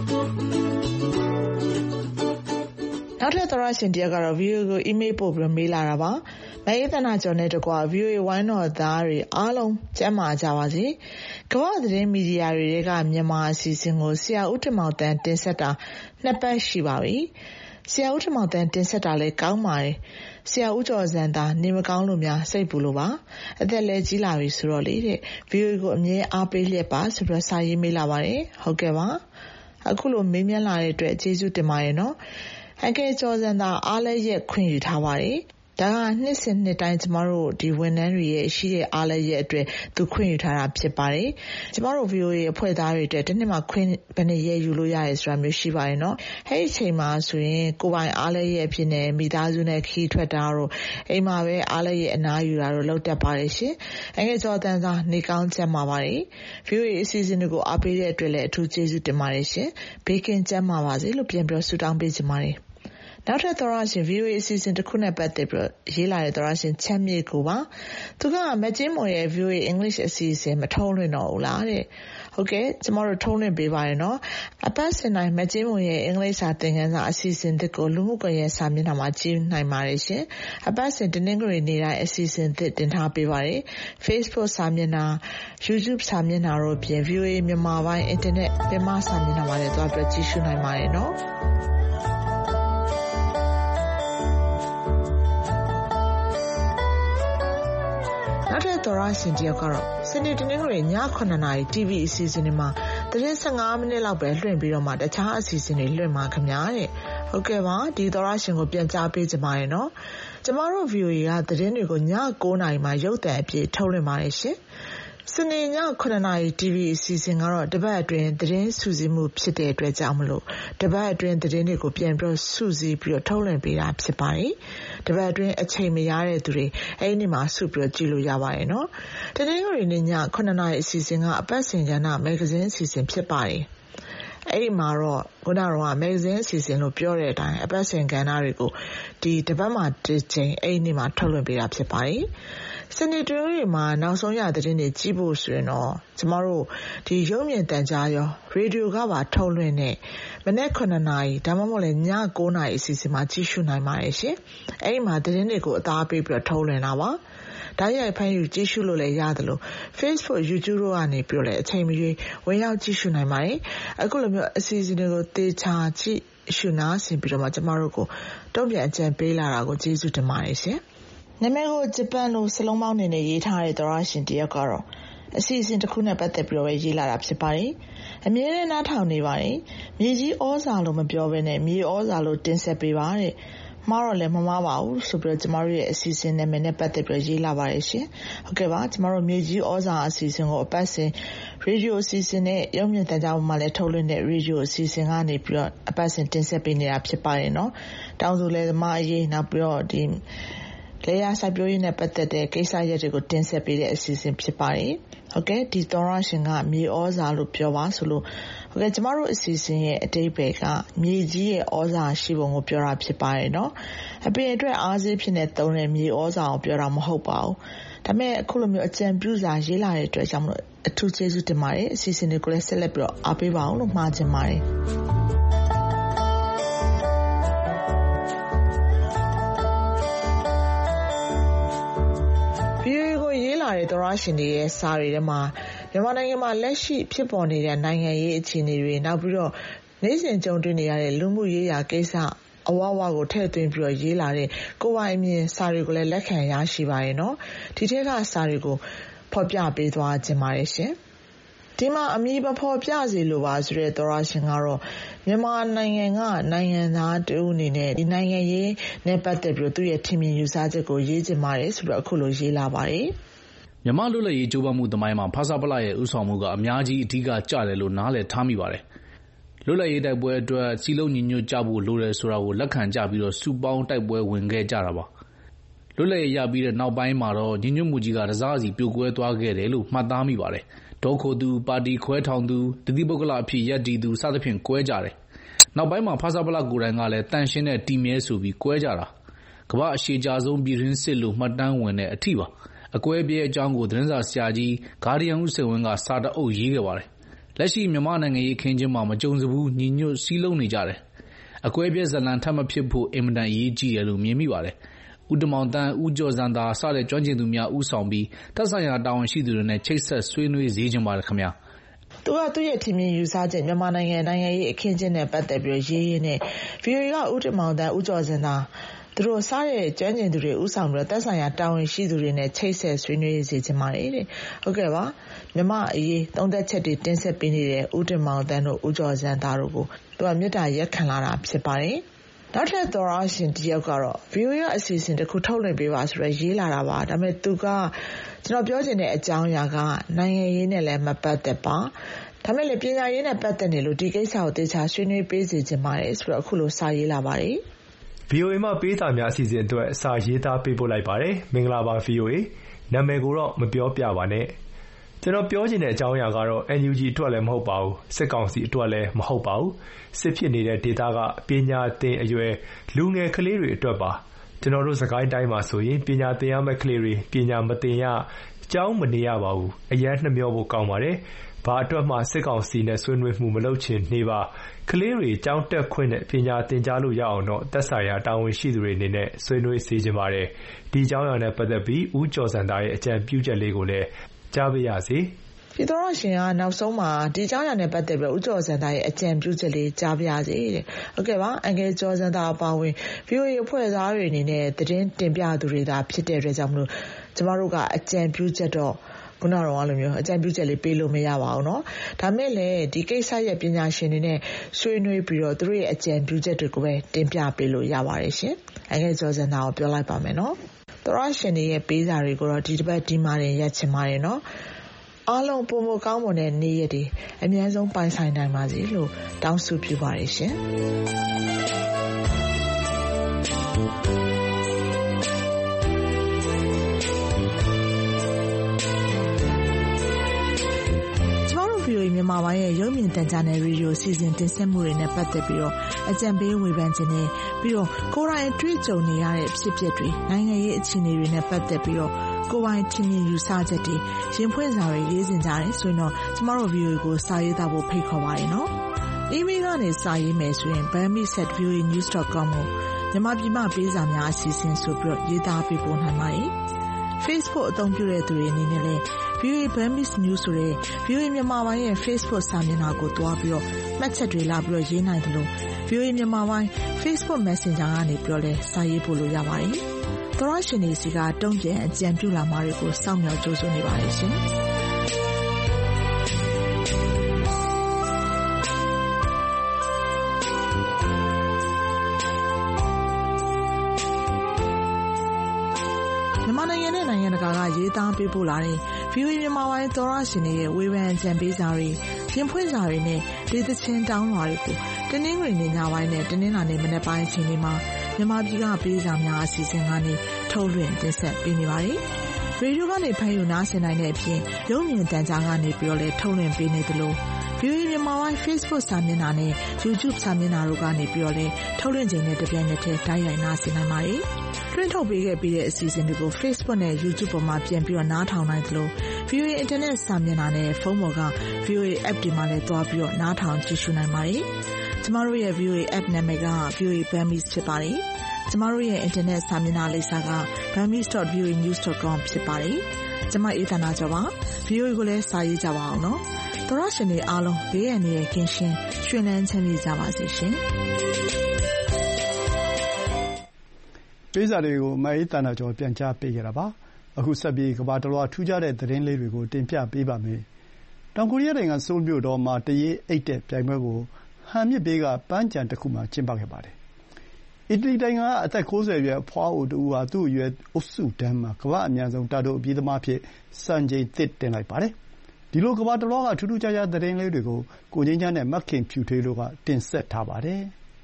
နောက်ထပ်သောရရှင်တယောက်ကတော့ ဗီအိုအေကို email ပို့ပြီးမေးလာတာပါ။မအေးသနာကျော်နဲ့တကွာ ဗီအိုအေဝိုင်းတော်သားတွေအားလုံးကျန်းမာကြပါစေ။ကမ္ဘာသတင်းမီဒီယာတွေကမြန်မာအစီအစဉ်ကိုဆရာဦးတင်မောင်တန်းတင်ဆက်တာနှစ်ပတ်ရှိပါပြီ။ဆရာဦးတင်မောင်တန်းတင်ဆက်တာလည်းကောင်းပါတယ်။ဆရာဦးကျော်စံသာနေမကောင်းလို့များစိတ်ပူလို့ပါအသက်လည်းကြီးလာပြီဆိုတော့လေတဲ့ ဗီအိုအေကိုအမြဲအားပေးလျက်ပါဆိုပြီးစာရေးမေးလာပါတယ်ဟုတ်ကဲ့ပါအခုလိုမေးမြန်းလာတဲ့အတွက်ကျေးဇူးတင်ပါတယ်နော်အကဲကျော်စံသာအားလည်းရက်ခွင့်ယူထားပါတယ်ဒါကနှစ်စဉ်နှစ်တိုင်းကျမတို့ဒီဝန်ထမ်းတွေရဲ့ရှိတဲ့အားလည်းရဲ့အတွက်သူခွင့်ယူထားတာဖြစ်ပါတယ်ကျမတို့ ဗီအိုအေ အဖွဲ့သားတွေအတွက်တစ်နှစ်မှခွင့်ဘယ်နှစ်ရက်ယူလို့ရတယ်ဆိုတာမျိုးရှိပါတယ်နော်အဲ့ဒီအချိန်မှာဆိုရင်ကိုပိုင်အားလည်းရဲ့ဖြစ်နေမိသားစုနဲ့ခီးထွက်တာတို့အိမ်မှာပဲအားလည်းရဲ့အနားယူတာတို့လုပ်တတ်ပါတယ်ရှင်အငယ်ကျော်တန်းစားနေကောင်းကျန်းမာပါတယ် ဗီအိုအေ အစီအစဉ်တွေကိုအားပေးတဲ့အတွက်လည်းအထူးကျေးဇူးတင်ပါတယ်ရှင်ဘေးကင်းကျန်းမာပါစေလို့ပြန်ပြောဆုတောင်းပေးချင်ပါတယ်နောက်ထပ်သောရရှင် ဗီအိုအေ အစီအစဉ်တစ်ခုနဲ့ပတ်သက်ပြီးရေးလာတဲ့သောရရှင်ချမ်းမြေကိုပါသူကမကျင်းမော်ရဲ့ ဗီအိုအေ English အစီအစဉ်မထုံးလွှင့်တော့ဘူးလားတဲ့ဟုတ်ကဲ့ကျမတို့ထုံးလွှင့်ပေးပါရနော်အပတ်စဉ်တိုင်းမကျင်းမော်ရဲ့ English စာသင်ခန်းစာအစီအစဉ်တစ်ကိုလူမှုကွန်ရက်စာမျက်နှာမှာကြည့်နိုင်ပါတယ်ရှင်အပတ်စဉ်တနင်္ဂနွေနေ့တိုင်းအစီအစဉ်သစ်တင်ထားပေးပါတယ် Facebook စာမျက်နှာ YouTube စာမျက်နှာတို့ပြင် ဗီအိုအေ မြန်မာပိုင်း Internet ပင်မစာမျက်နှာမှာလည်းသွားပြီးကြည့်ရှုနိုင်ပါတယ်နော်နောက်ထပ်သောရရှင်တယောက်ကတော့စနေတနင်္ဂနွေညခုနှစ်နာရီ တီဗီ အစီအစဉ်တွေမှာသတင်းဆယ်ငါးမိနစ်လောက်ပဲလွှင့်ပြီးတော့မှတခြားအစီအစဉ်တွေလွှင့်မှာခင်ဗျာတဲ့ဟုတ်ကဲ့ပါဒီသောရရှင်ကိုပြန်ကြားပေးကြပါရနော်ကျမတို့ ဗီအိုအေ ကသတင်းတွေကိုညကိုးနာရီမှာရုပ်သံအပြည့်ထုတ်လွှင့်ပါတယ်ရှင်စနေညခုနှစ်နာရီ တီဗီ အစီအစဉ်ကတော့တပတ်အတွင်းသတင်းစုစည်းမှုဖြစ်တဲ့အတွက်ကြောင့်မလို့တပတ်အတွင်းသတင်းတွေကိုပြန်ပြီးစုစည်းပြီးထုတ်လွှင့်ပေးတာဖြစ်ပါတယ်တပတ်အတွင်းအချိန်မရတဲ့သူတွေအဲ့ဒီမှာစုပြီးကြည့်လို့ရပါတယ်နော်တနင်္ဂနွေနေ့ညခုနှစ်နာရီအစီအစဉ်ကအပတ်စဉ်ကဏ္ဍမဂ္ဂဇင်းအစီအစဉ်ဖြစ်ပါတယ်အဲ့ဒီမှာတော့ခုနကတော့မဂ္ဂဇင်းအစီအစဉ်လို့ပြောတဲ့အတိုင်းအပတ်စဉ်ကဏ္ဍတွေကိုဒီတပတ်မှာတစ်ချိန်အဲ့ဒီနေ့မှာထုတ်လွှင့်ပေးတာဖြစ်ပါတယ်စနေတရိုးတွေမှာနောက်ဆုံးရသတင်းတွေကြီးဖို့ဆိုရင်တော့ကျမတို့ဒီရုပ်မြင်သံကြားရောရေဒီယိုကပါထုတ်လွှင့်နေမနေ့ခုနှစ်နာရီဒါမှမဟုတ်လည်းညကိုးနာရီအစီအစဉ်မှာကြည့်ရှုနိုင်ပါတယ်ရှင်အဲ့ဒီမှာသတင်းတွေကိုအသားပေးပြီးတော့ထုတ်လွှင့်တာပါဓာတ်ရိုက်ဖမ်းယူကြည့်ရှုလို့လည်းရတယ်လို့ Facebook YouTube တို့ကနေပြောလဲအချိန်မရွေးဝင်ရောက်ကြည့်ရှုနိုင်ပါတယ်အခုလိုမျိုးအစီအစဉ်တွေကိုသေချာကြည့်ရှုနာဆင်ပြီးတော့မှကျမတို့ကိုတုံ့ပြန်အကြံပေးလာတာကိုကျေးဇူးတင်ပါတယ်ရှင်နာမည်ကိုဂျပန်လိုစလုံးပေါင်းနေနဲ့ရေးထားတဲ့သောရရှင်တယောက်ကတော့အစီအစဉ်တစ်ခုနဲ့ပတ်သက်ပြီးတော့ရေးလာတာဖြစ်ပါတယ်အမြဲတမ်းနားထောင်နေပါတယ်မြေကြီးဩဇာလို့မပြောဘဲနဲ့မြေဩဇာလို့တင်ဆက်ပေးပါတဲ့မှားတော့လည်းမမှားပါဘူးဆိုပြီးတော့ကျမတို့ရဲ့အစီအစဉ်နာမည်နဲ့ပတ်သက်ပြီးရေးလာပါတယ်ရှင်ဟုတ်ကဲ့ပါကျမတို့မြေကြီးဩဇာအစီအစဉ်ကိုအပတ်စဉ်ရေဒီယိုအစီအစဉ်နဲ့ရုပ်မြင်သံကြားပေါ်မှာလည်းထုတ်လွှင့်တဲ့ရေဒီယိုအစီအစဉ်ကနေပြီးတော့အပတ်စဉ်တင်ဆက်ပေးနေတာဖြစ်ပါတယ်နော်တောင်သူလယ်သမားအရေးနောက်ပြီးတော့ဒီလေယာစိုက်ပျိုးရေးနဲ့ပတ်သက်တဲ့ကိစ္စရပ်တွေကိုတင်ဆက်ပေးတဲ့အစီအစဉ်ဖြစ်ပါတယ်။ဟုတ်ကဲ့ဒီသောရရှင်ကမြေဩဇာလို့ပြောပါဆိုလို့ဟုတ်ကဲ့ကျမတို့အစီအစဉ်ရဲ့အတိတ်ပဲကမြေကြီးရဲ့ဩဇာရှိပုံကိုပြောတာဖြစ်ပါတယ်နော်။အပြင်အတွက်အားစေးဖြစ်နေသုံးတဲ့မြေဩဇာကိုပြောတာမဟုတ်ပါဘူး။ဒါပေမဲ့အခုလိုမျိုးအကြံပြုစာရေးလာတဲ့အတွက်ကြောင့်မလို့အထူးကျေးဇူးတင်ပါတယ်အစီအစဉ်တွေကိုလည်းဆက်လက်ပြီးတော့အားပေးပါအောင်လို့မှာချင်ပါတယ်။ရှင်တွေရဲ့စာတွေထဲမှာမြန်မာနိုင်ငံမှာလက်ရှိဖြစ်ပေါ်နေတဲ့နိုင်ငံရေးအခြေအနေတွေနောက်ပြီးတော့နေ့စဉ်ကြုံတွေ့နေရတဲ့လူမှုရေးရာကိစ္စအဝဝကိုထည့်သွင်းပြီးတော့ရေးလာတဲ့ကိုယ်ပိုင်အမြင်စာတွေကိုလည်းလက်ခံရရှိပါရဲ့နော်ဒီထက်ကစာတွေကိုဖော်ပြပေးသွားခြင်းပါတယ်ရှင်ဒီမှာအမည်မဖော်ပြစေလိုပါဆိုတဲ့သောရရှင်ကတော့မြန်မာနိုင်ငံကနိုင်ငံသားတူအနေနဲ့ဒီနိုင်ငံရေးနဲ့ပတ်သက်ပြီးသူ့ရဲ့ထင်မြင်ယူဆချက်ကိုရေးခြင်းပါတယ်ဆိုတော့အခုလိုရေးလာပါတယ်မြန်မာလွတ်လပ်ရေးကြိုးပမ်းမှုသမိုင်းမှာဖဆပလရဲ့ဥဆောင်မှုကအများကြီးအဓိကကျတယ်လို့နားလည်ထားမိပါတယ်လွတ်လပ်ရေးတိုက်ပွဲအတွက်စီလုံးညီညွတ်ကြဖို့လိုတယ်ဆိုတာကိုလက်ခံကြပြီးတော့စုပေါင်းတိုက်ပွဲဝင်ခဲ့ကြတာပါလွတ်လပ်ရေးရပြီးတဲ့နောက်ပိုင်းမှာတော့ညီညွတ်မှုကြီးကတစားစီပြိုကွဲသွားခဲ့တယ်လို့မှတ်သားမိပါတယ်ဒေါခိုသူပါတီခွဲထောင်သူတတိပုဂ္ဂလအဖြစ်ရပ်တည်သူစသဖြင့်ကွဲကြတယ်နောက်ပိုင်းမှာဖဆပလကိုယ်တိုင်ကလည်းတန်ရှင်းတဲ့တီမြဲဆိုပြီးကွဲကြတာကမ္ဘာအရှည်ကြာဆုံးပြည်တွင်းစစ်လို့မှတ်တမ်းဝင်တဲ့အထိပါအကွဲပြဲအကြောင်းကိုသတင်းစာဆရာကြီးဂါဒီယန်ဦးစိန်ဝင်းကစာတအုပ်ရေးခဲ့ပါတယ်လက်ရှိမြန်မာနိုင်ငံရေးခင်းချင်းမှာမကြုံစဘူးညီညွတ်စည်းလုံးနေကြတယ်အကွဲပြဲဇလံထပ်မဖြစ်ဖို့အင်မတန်အရေးကြီးတယ်လို့မြင်မိပါတယ်ဦးတမောင်တန်းဦးကျော်စံသာစတဲ့ကျွမ်းကျင်သူများဦးဆောင်ပြီးတပ်ဆိုင်ရာတာဝန်ရှိသူတွေနဲ့ချိတ်ဆက်ဆွေးနွေးစေချင်ပါတယ်ခင်ဗျာသူကသူ့ရဲ့ထင်မြင်ယူဆချက်မြန်မာနိုင်ငံနိုင်ငံရေးအခင်းချင်းနဲ့ပတ်သက်ပြီးရေးရင်းနဲ့ ဗီအိုအေ ကဦးတမောင်တန်းဦးကျော်စံသာသူတို့စားတဲ့ကျွမ်းကျင်သူတွေဦးဆောင်ပြီးတပ်ဆိုင်ရာတာဝန်ရှိသူတွေနဲ့ချိတ်ဆက်ဆွေးနွေးစေချင်ပါတယ်တဲ့ဟုတ်ကဲ့ပါမြန်မာအရေးသုံးသက်ချက်တွေတင်ဆက်ပေးနေတဲ့ဦးတမောင်တန်းတို့ဦးကျော်စံသာတို့ကိုသူကမြတ်တာရက်ခံလာတာဖြစ်ပါတယ်နောက်ထပ်သောရရှင်တယောက်ကတော့ ဗီအိုအေ အစီအစဉ်တစ်ခုထုတ်လွှင့်ပေးပါဆိုတော့ရေးလာတာပါဒါပေမဲ့သူကကျွန်တော်ပြောချင်တဲ့အကြောင်းအရာကနိုင်ငံရေးနဲ့လည်းမပတ်သက်ပါဒါမဲ့လည်းပညာရေးနဲ့ပတ်သက်နေလို့ဒီကိစ္စကိုတေချာဆွေးနွေးပေးစေချင်ပါတယ်ဆိုတော့အခုလိုစာရေးလာပါတယ်ဗီအိုအေ မှာပေးစာများအစီအစဉ်အတွက်စာရေးသားပေးပို့လိုက်ပါတယ်မင်္ဂလာပါ ဗီအိုအေ နာမည်ကိုတော့မပြောပြပါနဲ့ကျွန်တော်ပြောချင်တဲ့အကြောင်းအရာကတော့ အန် ယူ ဂျီ အတွက်လည်းမဟုတ်ပါဘူးစစ်ကောင်စီအတွက်လည်းမဟုတ်ပါဘူးစစ်ဖြစ်နေတဲ့ဒေသကပညာသင်အရွယ်လူငယ်ကလေးတွေအတွက်ပါကျွန်တော်တို့စကိုင်းတိုင်းမှာဆိုရင်ပညာသင်ရမယ့်ကလေးတွေပညာမသင်ရကျောင်းမနေရပါဘူးအရန်နှမျောဖို့ကောင်းပါတယ်ဘာအတွက်မှစစ်ကောင်စီနဲ့ဆွေးနွေးမှုမလုပ်ချင်နေပါကလေးတွေကျောင်းတက်ခွင့်နဲ့ပညာသင်ကြားလို့ရအောင်တော့သက်ဆိုင်ရာတာဝန်ရှိသူတွေအနေနဲ့ဆွေးနွေးစေချင်ပါတယ်ဒီအကြောင်းအရာနဲ့ပတ်သက်ပြီးဦးကျော်စံသားရဲ့အကြံပြုချက်လေးကိုလည်းကြားပေးရစေဒီတော့ရှင်ကနောက်ဆုံးမှာဒီအကြောင်းအရာနဲ့ပတ်သက်ပြီးဦးကျော်စံသားရဲ့အကြံပြုချက်လေးကြားပြရစေတဲ့ဟုတ်ကဲ့ပါအန်ကယ်ကျော်စံသားအပါဝင် ဗီအိုအေ အဖွဲ့သားတွေအနေနဲ့သတင်းတင်ပြသူတွေသာဖြစ်တဲ့အတွက်ကြောင့်မလို့ကျမတို့ကအကြံပြုချက်တော့ခုနကတော့အဲ့လိုမျိုးအကြံပြုချက်လေးပေးလို့မရပါဘူးเนาะဒါမဲ့လည်းဒီကိစ္စရဲ့ပညာရှင်တွေနဲ့ဆွေးနွေးပြီးတော့သူတို့ရဲ့အကြံပြုချက်တွေကိုပဲတင်ပြပေးလို့ရပါတယ်ရှင်အန်ကယ်ကျော်စံသားကိုပြောလိုက်ပါမယ်เนาะသောရရှင်တွေရဲ့ပေးစာတွေကိုတော့ဒီတစ်ပတ်ဒီမှာတင်ရက်ချင်ပါတယ်เนาะအားလုံးပုံမကောင်းမွန်တဲ့နေ့ရက်တွေအများဆုံးပိုင်ဆိုင်နိုင်ပါစေလို့တောင်းဆိုပြုပါတယ်ရှင်ဗီအိုအေမြန်မာပိုင်းရဲ့ရုပ်မြင်သံကြားနယ်ရေဒီယိုစီစဉ်တင်ဆက်မှုတွေနဲ့ပတ်သက်ပြီးတော့အကြံပေးဝေဖန်ခြင်းနဲ့ပြီးတော့ကိုယ်တိုင်တွေ့ကြုံနေရတဲ့ဖြစ်ပျက်တွေနိုင်ငံရေးအခြေအနေတွေနဲ့ပတ်သက်ပြီးတော့ကိုယ်ပိုင်ထင်မြင်ယူဆချက်တွေရင်ဖွင့်စာတွေရေးစင်ကြတယ်ဆိုရင်တော့ကျမတို့ ဗီအိုအေ ကိုစာရေးသားဖို့ဖိတ်ခေါ်ပါတယ်နော်။ email ကနေစာရေးမယ်ဆိုရင် burmese at v o a news dot com ကိုမြန်မာပြည်မှာပေးစာများအစီအစဉ်ဆိုပြီးရေးသားပေးပို့နိုင်ပါတယ်။ Facebook အသုံးပြုတဲ့သူတွေအနေနဲ့လည်း ဗီအိုအေ Burmese News ဆိုတဲ့ ဗီအိုအေ မြန်မာပိုင်းရဲ့ Facebook စာမျက်နှာကိုတွားပြီးတော့မှတ်ချက်တွေလာပြီးတော့ရေးနိုင်တယ်လို့ ဗီအိုအေ မြန်မာပိုင်း Facebook Messenger ကနေပြီးတော့လည်းစာရေးပို့လို့ရပါတယ်။သောရရှင်တွေစီကတုံ့ပြန်အကြံပြုလာမှာတွေကိုစောင့်မျှော်ကြိုးစွနေပါတယ်ရှင်။မြန်မာနိုင်ငံနဲ့နိုင်ငံတကာကရေးသားပေးပို့လာတဲ့ ဗီအိုအေ မြန်မာပိုင်းသောရရှင်တွေရဲ့ဝေဖန်ကြံပေးစာတွေရင်ဖွင့်စာတွေနဲ့ဒေသချင်းတောင်းလွှာတွေကိုတနင်္ဂနွေနေ့ညပိုင်းနဲ့တနင်္လာနေ့မနက်ပိုင်းအချိန်တွေမှာမြန်မာပြည်ကပေးစာများအစီအစဉ်ကနေထုတ်လွှင့်တင်ဆက်ပေးနေပါတယ်။ရေဒီယိုကနေဖမ်းယူနားဆင်နိုင်တဲ့အပြင်ရုပ်မြင်သံကြားကနေပြီးတော့လည်းထုတ်လွှင့်ပေးနေသလို ဗီအိုအေ မြန်မာပိုင်း Facebook စာမျက်နှာနဲ့ YouTube စာမျက်နှာတို့ကနေပြီးတော့လည်းထုတ်လွှင့်ချိန်နဲ့တပြိုင်နက်တည်းတိုက်ရိုက်နားဆင်နိုင်ပါတယ်။တွင်းထုတ်ပေးခဲ့ပြီးတဲ့အစီအစဉ်တွေကို Facebook နဲ့ YouTube ပေါ်မှာပြန်ပြီးတော့နားထောင်နိုင်သလို ဗီအိုအေ Internet စာမျက်နှာနဲ့ဖုန်းပေါ်က ဗီအိုအေ App တွေမှာလည်းသွားပြီးတော့နားထောင်ကြည့်ရှုနိုင်ပါတယ်။ကျမတို့ရဲ့ ဗီအိုအေ App နာမည်က ဗီအိုအေ Burmese ဖြစ်ပါတယ်။ကျမတို့ရဲ့ Internet စာမျက်နှာလိပ်စာက burmese dot v o a news dot com ဖြစ်ပါတယ်။ကျမအေးသန္တာကျော်ပါ ဗွီအိုအေ ကိုလည်းစာရေးကြပါအောင်နော်သောရရှင်တွေအားလုံးဘေးရန်ရဲ့ကင်းရှင်းရွှင်လန်းချမ်းမြေ့ကြပါစေရှင်ပေးစာတွေကိုမအေးသန္တာကျော်ပြန်ကြားပေးခဲ့တာပါအခုဆက်ပြီးကဘာတလွှာထူးခြားတဲ့သတင်းလေးတွေကိုတင်ပြပေးပါမယ်တောင်ကိုရီးယားနိုင်ငံဆိုးလ်မြို့တော်မှာတရေအိတ်တဲ့ပြိုင်ပွဲကိုဟန်မြစ်ဘေးကပန်းခြံတစ်ခုမှာကျင်းပခဲ့ပါတယ်အီတလီနိုင်ငံကအသက်ကိုးဆယ်အရွယ်အဖွားအိုတူဟာသူ့အရွယ်အုပ်စုတန်းမှာကမ္ဘာအများဆုံးတာတိုအပြေးသမားဖြစ်စံချိန်သစ်တင်လိုက်ပါတယ်ဒီလိုကမ္ဘာတလွှားကထူးထူးခြားခြားသတင်းလေးတွေကိုကိုငြိမ်းချမ်းနဲ့မခင်ဖြူထွေးတို့ကတင်ဆက်ထားပါတယ်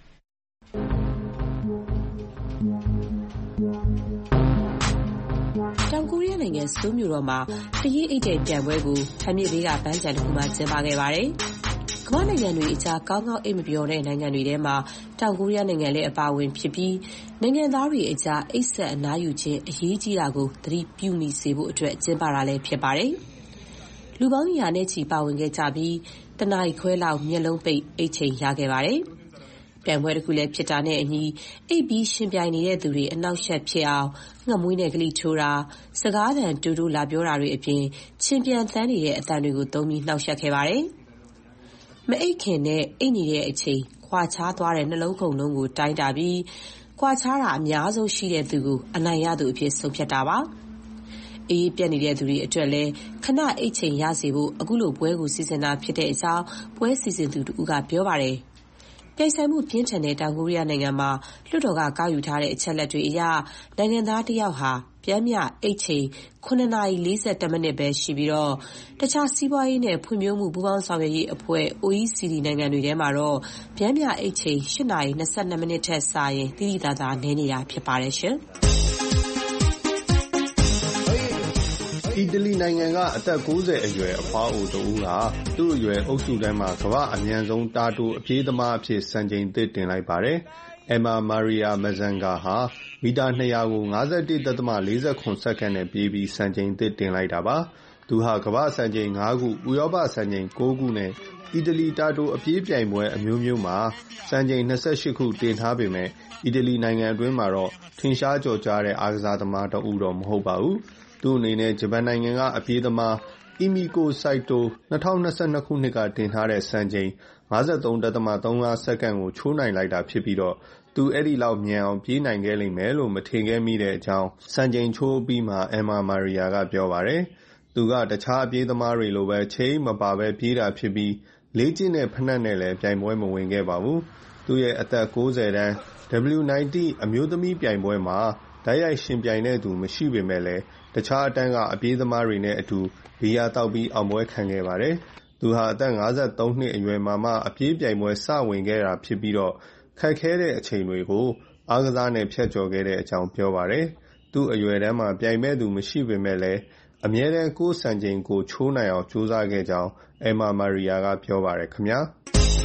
တောင်ကိုရီးယားနိုင်ငံဆိုးလ်မြို့တော်မှာတရေအိတ်တဲ့ပြိုင်ပွဲကိုဟန်မြစ်ဘေးကပန်းခြံတစ်ခုမှာကျင်းပခဲ့ပါတယ်ကမ္ဘာနိုင်ငံတွေအကြားကောင်းကောင်းအိတ်မပြောတဲ့နိုင်ငံတွေထဲမှာတောင်ကိုရီးယားနိုင်ငံလည်းအပါအဝင်ဖြစ်ပြီးနိုင်ငံသားတွေအကြားအိတ်ဆက်အနားယူခြင်းအရေးကြီးတာကိုသတိပြုမိစေဖို့အတွက်ကျင်းပတာလည်းဖြစ်ပါတယ်။လူပေါင်းရာနဲ့ချီပါဝင်ခဲ့ကြပြီးတနာရီခွဲလောက်မျက်လုံးပိတ်အိတ်ချိန်ရခဲ့ပါတယ်။ပြိုင်ပွဲတစ်ခုလည်းဖြစ်တာနဲ့အညီအိတ်ပြီးရှင်ပြိုင်နေတဲ့သူတွေအနောက်ရှက်ဖြစ်အောင်ငှက်မွေးနဲ့ကလိချိုးတာစကားသံတူတူလာပြောတာတွေအပြင်ချင်းပြန်သန်းနေတဲ့အသံတွေကိုသုံးပြီးနှောက်ယှက်ခဲ့ပါတယ်။မအိတ်ခင်နဲ့အိတ်နေတဲ့အချိန်ခွာခြားသွားတဲ့နှလုံးခုန်လုံးကိုတိုင်းတာပြီးခွာခြားတာအများဆုံးရှိတဲ့သူကိုအနိုင်ရသူအဖြစ်ဆုံးဖြတ်တာပါ။အေးပြက်နေတဲ့သူတွေအတွက်လည်းခဏအိတ်ချိန်ရစေဖို့အခုလိုပွဲကိုစီစဉ်တာဖြစ်တဲ့အကြောင်းပွဲစီစဉ်သူတူကပြောပါတယ်။ပြိုင်ဆိုင်မှုပြင်းထန်တဲ့တောင်ကိုရီးယားနိုင်ငံမှာလွှတ်တော်ကကောက်ယူထားတဲ့အချက်လက်တွေအရနိုင်ငံသားတစ်ယောက်ဟာပြမ်းမြအိတ်ချိန်ခုနှစ်နာရီလေးဆယ်တစ်မိနစ်ပဲရှိပြီးတော့တခြားစီးပွားရေးနဲ့ဖွံ့ဖြိုးမှုပူးပေါင်းဆောင်ရွက်ရေးအဖွဲ့ O E C D နိုင်ငံတွေထဲမှာတော့ပြမ်းမြအိတ်ချိန်ရှစ်နာရီနှစ်ဆယ်နှစ်မိနစ်ထက်စာရင်တိတိသားသားနည်းနေတာဖြစ်ပါတယ်ရှင်။အီတလီနိုင်ငံကအသက်ကိုးဆယ်အရွယ်အဖွားအိုတူဟာသူ့အရွယ်အုပ်စုတန်းမှာကမ္ဘာအမြန်ဆုံးတာတိုအပြေးသမားအဖြစ်စံချိန်သစ်တင်လိုက်ပါတယ်။ Emma Maria Mazanga ဟာမီတာနှစ်ရာကို ငါးဆယ်တစ်ဒသမလေးခုစက္ကန့်နဲ့ပြေးပြီးစံချိန်သစ်တင်လိုက်တာပါ။သူဟာကမ္ဘာစံချိန်ငါးခု၊ဥရောပစံချိန်ကိုးခုနဲ့အီတလီတာတိုအပြေးပြိုင်ပွဲအမျိုးမျိုးမှာစံချိန်နှစ်ဆယ့်ရှစ်ခုတင်ထားပေမဲ့အီတလီနိုင်ငံအတွင်းမှာတော့ထင်ရှားကျော်ကြားတဲ့အားကစားသမားတစ်ဦးတော့မဟုတ်ပါဘူး။သူ့အနေနဲ့ဂျပန်နိုင်ငံကအပြေးသမားအီမီကိုစိုက်တို၂၀၂၂ခုနှစ်ကတင်ထားတဲ့စံချိန်ငါးဆယ်သုံးဒသမသုံးငါးစက္ကန့်ကိုချိုးနိုင်လိုက်တာဖြစ်ပြီးတော့သူအဲ့ဒီလောက်မြန်အောင်ပြေးနိုင်ခဲ့လိမ့်မယ်လို့မထင်ခဲ့မိတဲ့အကြောင်းစံချိန်ချိုးအပြီးမှာ Emma Maria ကပြောပါတယ်။သူကတခြားအပြေးသမားတွေလိုပဲချိန်မပါပဲပြေးတာဖြစ်ပြီးလေ့ကျင့်တဲ့ဖိနပ်နဲ့လည်းပြိုင်ပွဲမဝင်ခဲ့ပါဘူး။သူ့ရဲ့အသက်ကိုးဆယ်တန်း W ၉၀ အမျိုးသမီးပြိုင်ပွဲမှာတိုက်ရိုက်ယှဉ်ပြိုင်တဲ့သူမရှိပေမဲ့လည်းတခြားအတန်းကအပြေးသမားတွေနဲ့အတူဘီယာသောက်ပြီးအောင်ပွဲခံခဲ့ပါတယ်။သူဟာအသက်ငါးဆယ်သုံးနှစ်အရွယ်မှာမှအပြေးပြိုင်ပွဲစဝင်ခဲ့တာဖြစ်ပြီးတော့ခက်ခဲတဲ့အချိန်တွေကိုအားကစားနဲ့ဖြတ်ကျော်ခဲ့တဲ့အကြောင်းပြောပါတယ်။သူ့အရွယ်တန်းမှာပြိုင်မဲ့သူမရှိပေမဲ့လည်းအမြဲတမ်းကိုယ့်စံချိန်ကိုချိုးနိုင်အောင်ကြိုးစားခဲ့ကြောင်း Emma Maria ကပြောပါတယ်ခင်ဗျာ။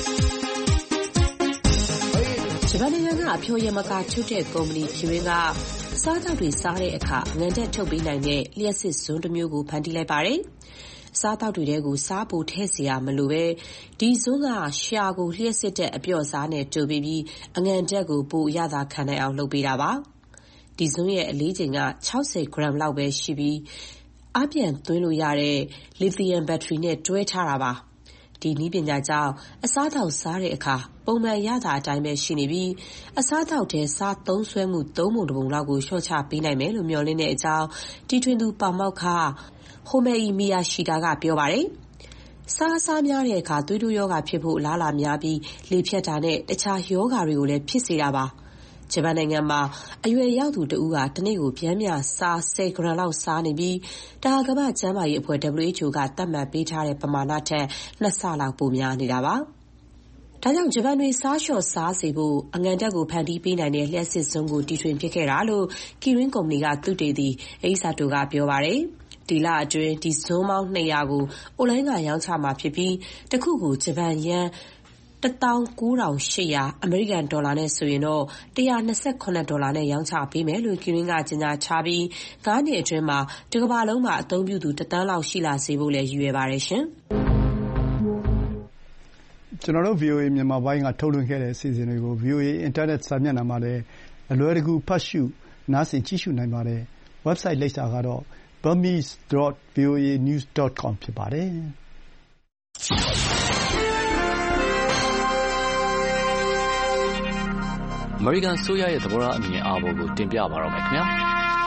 ဂျပန်နိုင်ငံကအဖျော်ယမကာထုတ်တဲ့ကုမ္ပဏီဖြူရင်းကစားသောက်တွေစားတဲ့အခါငန်တက်ထုတ်ပေးနိုင်တဲ့လျှက်စစ်ဇွန်းတစ်မျိုးကိုဖန်တီးလိုက်ပါတယ်။စားသောက်တွေထဲကိုစားပိုထည့်စရာမလိုပဲဒီဇွန်းကရှာကိုလျှက်စစ်တဲ့အပျော့စားနဲ့တူပြီးပြီးအငန်တက်ကိုပိုရသာခံနိုင်အောင်လုပ်ပေးတာပါ။ဒီဇွန်းရဲ့အလေးချိန်က၆၀ဂရမ်လောက်ပဲရှိပြီးအပြန်သွင်းလို့ရတဲ့လီသီယမ်ဘက်ထရီနဲ့တွဲထားတာပါ။ဒီနည်းပညာကြောင့်အစားအသောက်စားတဲ့အခါပုံမှန်ရတာအတိုင်းပဲရှိနေပြီးအစားအသောက်ထဲစားသုံးစွဲမှုသုံးပုံတစ်ပုံလောက်ကိုလျှော့ချပေးနိုင်မယ်လို့မျှော်လင့်တဲ့အကြောင်းတီထွင်သူပါမောက္ခဟိုမယ်အီမီယာရှီတာကပြောပါတယ်။စားအစားများတဲ့အခါသွေးတိုးရောဂါဖြစ်ဖို့အလားအလာများပြီးလေဖြတ်တာနဲ့တခြားရောဂါတွေကိုလည်းဖြစ်စေတာပါ။ဂျပန်နိုင်ငံမှာအရွယ်ရောက်သူတဦးကတစ်နေ့ကိုပြင်းပြစားဆယ်ဂရမ်လောက်စားနေပြီးဒါကမ္ဘာ့ကျန်းမာရေးအဖွဲ့ W H O ကသတ်မှတ်ပေးထားတဲ့ပမာဏထက်နှစ်ဆလောက်ပိုများနေတာပါ။ဒါကြောင့်ဂျပန်တွေစားလျှော့စားစေဖို့အငန်တက်ကိုဖန်တီးပေးနိုင်တဲ့လျှက်စစ်ဇွန်းကိုတီထွင်ဖြစ်ခဲ့တာလို့ကီရင်းကုမ္ပဏီကသုတေသီအိဆာတိုကပြောပါတယ်။ဒီလအတွင်းဒီဇွန်းပေါင်းနှစ်ရာကိုအွန်လိုင်းကရောင်းချမှာဖြစ်ပြီးတစ်ခုကိုဂျပန်ယန်းတစ်သောင်းကိုးထောင်ရှစ်ရာအမေရိကန်ဒေါ်လာနဲ့ဆိုရင်တော့တစ်ရာနှစ်ဆယ့်ခုနှစ်ဒေါ်လာနဲ့ရောင်းချပေးမယ်လို့ကီရင်းကကြေညာချပြီးငါးနှစ်အတွင်းမှာတစ်ကမ္ဘာလုံးမှာအသုံးပြုသူတစ်သန်းလောက်ရှိလာစေဖို့လည်းရည်ရွယ်ပါတယ်ရှင်။ကျွန်တော်တို့ ဗွီအိုအေ မြန်မာပိုင်းကထုတ်လွှင့်ခဲ့တဲ့အစီအစဉ်တွေကို ဗွီအိုအေ အင်တာနက်စာမျက်နှာမှာလည်းအလွယ်တကူဖတ်ရှုနားဆင်ကြည့်ရှုနိုင်ပါတယ်။ website လိပ်စာကတော့ burmese dot v o a news dot com ဖြစ်ပါတယ်။အမေရိကန်ဆိုရရဲ့သဘောထားအမြင်အာဘော်ကိုတင်ပြပါတော့မယ်ခင်ဗျာ။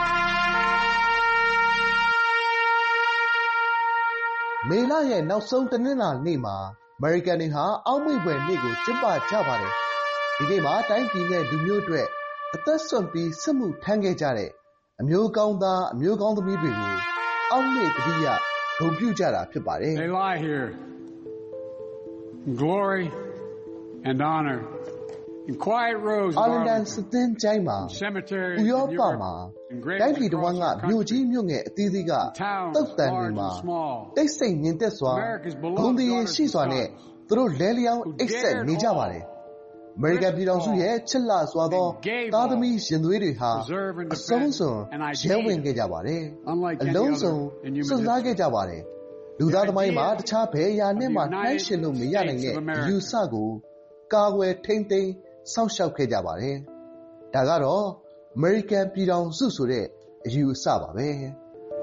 မေလရဲ့နောက်ဆုံးတနင်္လာနေ့မှာအမေရိကန်တွေဟာအောက်မေ့ဖွယ်နေ့ကိုကျင်းပကြပါတယ်။ဒီနေ့မှာတိုင်းပြည်နဲ့လူမျိုးအတွက်အသက်စွန့်ပြီးစစ်မှုထမ်းခဲ့ကြတဲ့အမျိုးကောင်းသားအမျိုးကောင်းသမီးတွေကိုအောက်မေ့တတိယဂုဏ်ပြုကြတာဖြစ်ပါတယ်။ They lie here in glory and honor in quiet rows of Arlington စသင်းကျိုင်းမှာဥရောပမှာတိုင်းပြည်တစ်ဝန်းကမြို့ကြီးမြို့ငယ်အသီးသီးကတုတ်တန်တွေမှာတိတ်ဆိတ်ငြိမ်သက်စွာဂုဏ်သရေရှိစွာနဲ့သူတို့လဲလျောင်းအိပ်စက်နေကြပါတယ်။အမေရိကန်ပြည်ထောင်စုရဲ့ချစ်လှစွာသောသားသမီးရင်သွေးတွေဟာအဆုံးစွန်ရဲဝင်ခဲ့ကြပါတယ်။အလုံးစုံစွန့်စားခဲ့ကြပါတယ်။လူသားသမိုင်းမှာတခြားဘယ်အရာနဲ့မှနှိုင်းယှဉ်လို့မရနိုင်တဲ့အယူဆကိုကာကွယ်ထိန်းသိမ်းစောင့်ရှောက်ခဲ့ကြပါတယ်။ဒါကတော့အမေရိကန်ပြည်ထောင်စုဆိုတဲ့အယူအဆပါပဲ။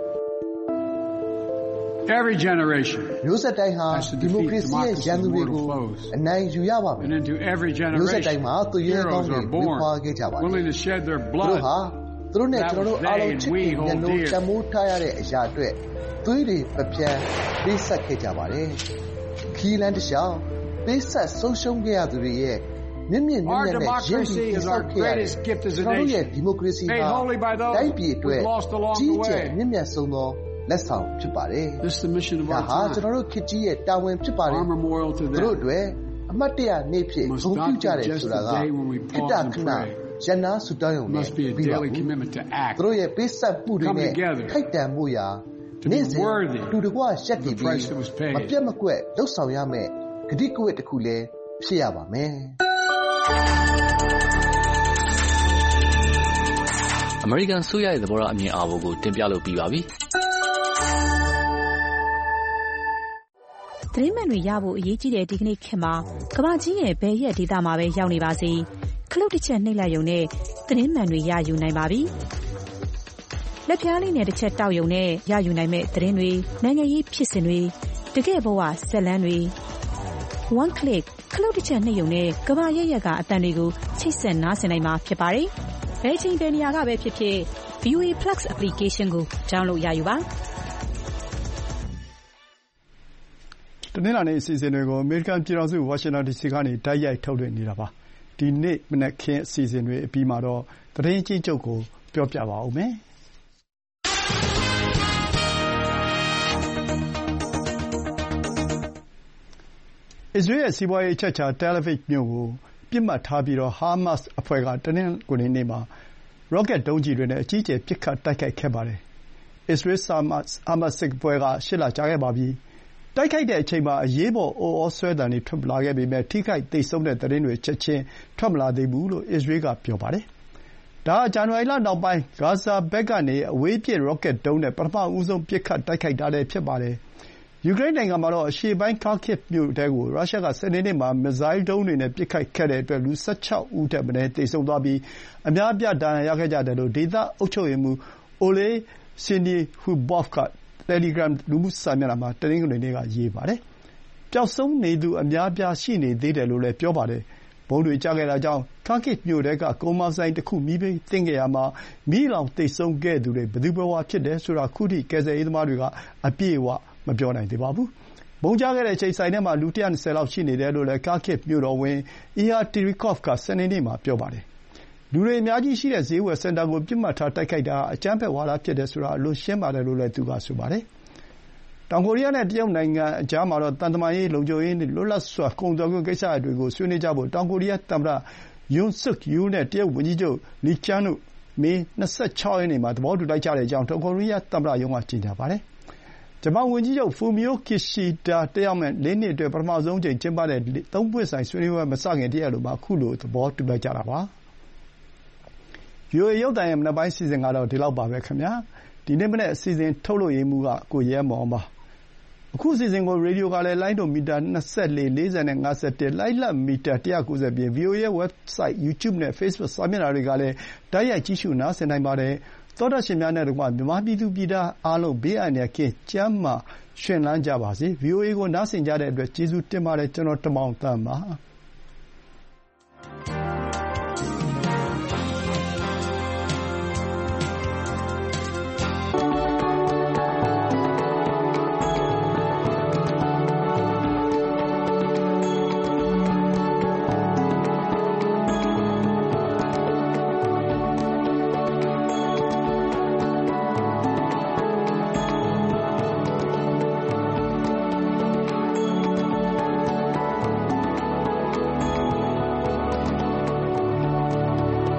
Every generation မျိုးဆက်တိုင်းဟာဒီမိုကရေစီရဲ့ရန်သူတွေကိုအနိုင်ယူရပါမယ်။ မျိုးဆက်တိုင်းမှာသူရဲကောင်းတွေမွေးဖွားခဲ့ကြပါတယ်။ သူတို့ဟာသူတို့နဲ့ကျွန်တော်တို့အားလုံးချစ်ခင်မြတ်နိုးတန်မိုးထားရတဲ့အရာအတွက်သွေးတွေပပြန်းပေးဆက်ခဲ့ကြပါတယ်။ခီးလန်းတစ်လျှောက်ပေးဆက်ဆုံးရှုံးခဲ့ရသူတွေရဲ့မြင့်မြင့်မြတ်မြတ်နဲ့ရင်းပြီးတည်ဆောက်ခဲ့ရတဲ့ကျွန်တော်တို့ရဲ့ဒီမိုကရေစီဟာတိုင်းပြည်အတွက်ကြီးကျယ်မြင့်မြတ်ဆုံးသောလက်ဆောင်ဖြစ်ပါတယ်။ဒါဟာကျွန်တော်တို့ခေတ်ကြီးရဲ့တာဝန်ဖြစ်ပါတယ်။သူတို့အတွက်အမှတ်တရနေ့ဖြစ်ဂုဏ်ပြုကြတယ်ဆိုတာကခိတ္တခဏရန်နာဆူတောင်းရုံနဲ့ပြီးပါဘူး။သူတို့ရဲ့ပေးဆက်မှုတွေနဲ့ထိုက်တန်မှုရာနေ့စဉ်တူတကွရက်တည်ပြီးမပြတ်မကွက်လှုပ်ဆောင်ရမယ့်ဂတိကဝတ်တစ်ခုလည်းဖြစ်ရပါမယ်။အမေရိကန်ဆိုရရဲ့သဘောထားအမြင်အာဘော်ကိုတင်ပြလို့ပြီးပါပြီ။သတင်းမှန်တွေရဖို့အရေးကြီးတဲ့ဒီကနေ့ခေတ်မှာကမ္ဘာကြီးရဲ့ဘယ်ရက်ဒေသမှာပဲရောက်နေပါစေခလုတ်တစ်ချက်နှိပ်လိုက်ရုံနဲ့သတင်းမှန်တွေရယူနိုင်ပါပြီ။လက်ပြားလေးနဲ့တစ်ချက်တောက်ရုံနဲ့ရယူနိုင်မဲ့သတင်းတွေနိုင်ငံရေးဖြစ်စဉ်တွေတကယ့်ဘဝဆက်လန်းတွေ one click ခလုတ်တစ်ချက်နှိပ်ရုံနဲ့ကမ္ဘာရဲ့ရက်ကအတန်တွေကိုချိတ်ဆက်နားဆင်နိုင်မှာဖြစ်ပါတယ်။ဘယ်ချိန်ဘယ်နေရာကပဲဖြစ်ဖြစ် ဗီ အို အေ Plus application ကို download ရယူပါ။တနင်္လာနေ့အစီအစဉ်တွေကိုအမေရိကန်ပြည်ထောင်စုဝါရှင်တန်ဒီစီကနေတိုက်ရိုက်ထုတ်လွှင့်နေတာပါ။ဒီနေ့မနက်ခင်းအစီအစဉ်တွေအပြီးမှာတော့သတင်းကြီးချုပ်ကိုပြောပြပါဦးမယ်။အစ္စရေးရဲ့စီးပွားရေးအချက်အခြာ Tel Aviv မြို့ကိုပစ်မှတ်ထားပြီးဟာမတ်စ်အဖွဲ့ကတနင်္ဂနွေနေ့မှာရော့ကက်ဒုံးကျည်တွေနဲ့အကြီးအကျယ်ပစ်ခတ်တိုက်ခိုက်ခဲ့ပါတယ်။အစ္စရေးဟာမတ်စ်အဖွဲ့ကရှစ်လကြာခဲ့ပါပြီ။တိုက်ခိုက်တဲ့အချိန်မှာအရေးပေါ်အော်အောဆွဲသံတွေထွက်လာခဲ့ပေမဲ့ထိခိုက်သေဆုံးတဲ့သတင်းတွေချက်ချင်းထွက်မလာသေးဘူးလို့အစ္စရေးကပြောပါတယ်။ဒါဟာဇန်နဝါရီလနောက်ပိုင်းဂါဇာဘက်ကနေအဝေးပစ်ရော့ကက်ဒုံးနဲ့ပထမဆုံးပစ်ခတ်တိုက်ခိုက်တာလည်းဖြစ်ပါတယ်။ယူကရိန်းနိုင်ငံမှာတော့အရှေ့ပိုင်း Kharkiv မြို့ထဲကိုရုရှားကစနေနေ့မှာမစ်ဇိုင်းဒုံးတွေနဲ့ပစ်ခတ်ခဲ့တဲ့အတွက်လူ၁၆ဦးထက်မနည်းသေဆုံးသွားပြီးအများအပြားဒဏ်ရာရခဲ့ကြတယ်လို့ဒေသအုပ်ချုပ်ရေးမှူး Oleh Syniehubov ကတယ်လီဂရမ်လူမှုစာမျက်နှာမှာတနင်္ဂနွေနေ့ကရေးပါတယ်။ပျောက်ဆုံးနေသူအများအပြားရှိနေသေးတယ်လို့လည်းပြောပါတယ်။ဗုံးတွေကျခဲ့တာကြောင့် Kharkiv မြို့ထဲကကုန်မာဆိုင်တခုမီးဘေးသင့်ခဲ့ရာမှာမီးလောင်သေဆုံးခဲ့သူတွေဘယ်သူဘယ်ဝါဖြစ်တယ်ဆိုတာခုထိကယ်ဆယ်ရေးသမားတွေကအပြည့်အဝမပြောနိုင်သေးပါဘူး။ဗုံးကျခဲ့တဲ့အချိန်ဆိုင်ထဲမှာလူ၁၂၀လောက်ရှိနေတယ်လို့လည်း Kharkiv မြို့တော်ဝန် Ihor Terikov ကစနေနေ့မှာပြောပါတယ်။လူတွေအများကြီးရှိတဲ့ဈေးဝယ်စင်တာကိုပစ်မှတ်ထားတိုက်ခိုက်တာဟာအကြမ်းဖက်ဝါဒဖြစ်တယ်ဆိုတာအလွန်ရှင်းပါတယ်လို့လည်းသူကဆိုပါတယ်။တောင်ကိုရီးယားနဲ့တရုတ်နိုင်ငံအကြားမှာတော့သံတမန်ရေး၊လုံခြုံရေးနဲ့လွတ်လပ်စွာကုန်သွယ်ခွင့်ကိစ္စရပ်တွေကိုဆွေးနွေးကြဖို့တောင်ကိုရီးယားသမ္မတ Yoon Suk Yeol နဲ့တရုတ်ဝန်ကြီးချုပ် Li Qiang တို့မေ၂၆ရက်နေ့မှာသဘောတူလိုက်ကြတဲ့အကြောင်းတောင်ကိုရီးယားသမ္မတရုံးကကြေညာပါတယ်။ဂျပန်ဝန်ကြီးချုပ် Fumio Kishida တက်ရောက်မယ့်လေးနှစ်အတွင်းပထမဆုံးအကြိမ်ကျင်းပတဲ့သုံးပွင့်ဆိုင်ဆွေးနွေးပွဲမစခင်တရက်အလိုမှာခုလိုသဘောတူလိုက်ကြတာပါ။ ဗီ အို အေ ရုပ်သံရဲ့မနက်ပိုင်းအစီအစဉ်ကတော့ဒီလောက်ပါပဲခင်ဗျာ။ဒီနေ့မနက်အစီအစဉ်ထုတ်လွှင့်ရေးမှူးကကိုရဲမောင်ပါ။အခုအစီအစဉ်ကိုရေဒီယိုကလည်းလိုင်းဒိုမီတာ၂၄၊၄၀နဲ့၅၁၊လိုင်းလတ်မီတာ၁၉၀ပြင် ဗီ အို အေ ရဲ့ ဝက်ဘ်ဆိုက်၊ YouTube နဲ့ Facebook စာမျက်နှာတွေကလည်းတိုက်ရိုက်ကြည့်ရှုနားဆင်နိုင်ပါတယ်။သောတာရှင်များနဲ့တကွမြန်မာပြည်သူပြည်သားအားလုံးဘေးအန္တရာယ်ကင်းကျန်းမာရွှင်လန်းကြပါစေ။ ဗွီအိုအေကိုနားဆင်ကြတဲ့အတွက်ကျေးဇူးတင်ပါတယ်။ကျွန်တော်တမောင်သန်းပါ။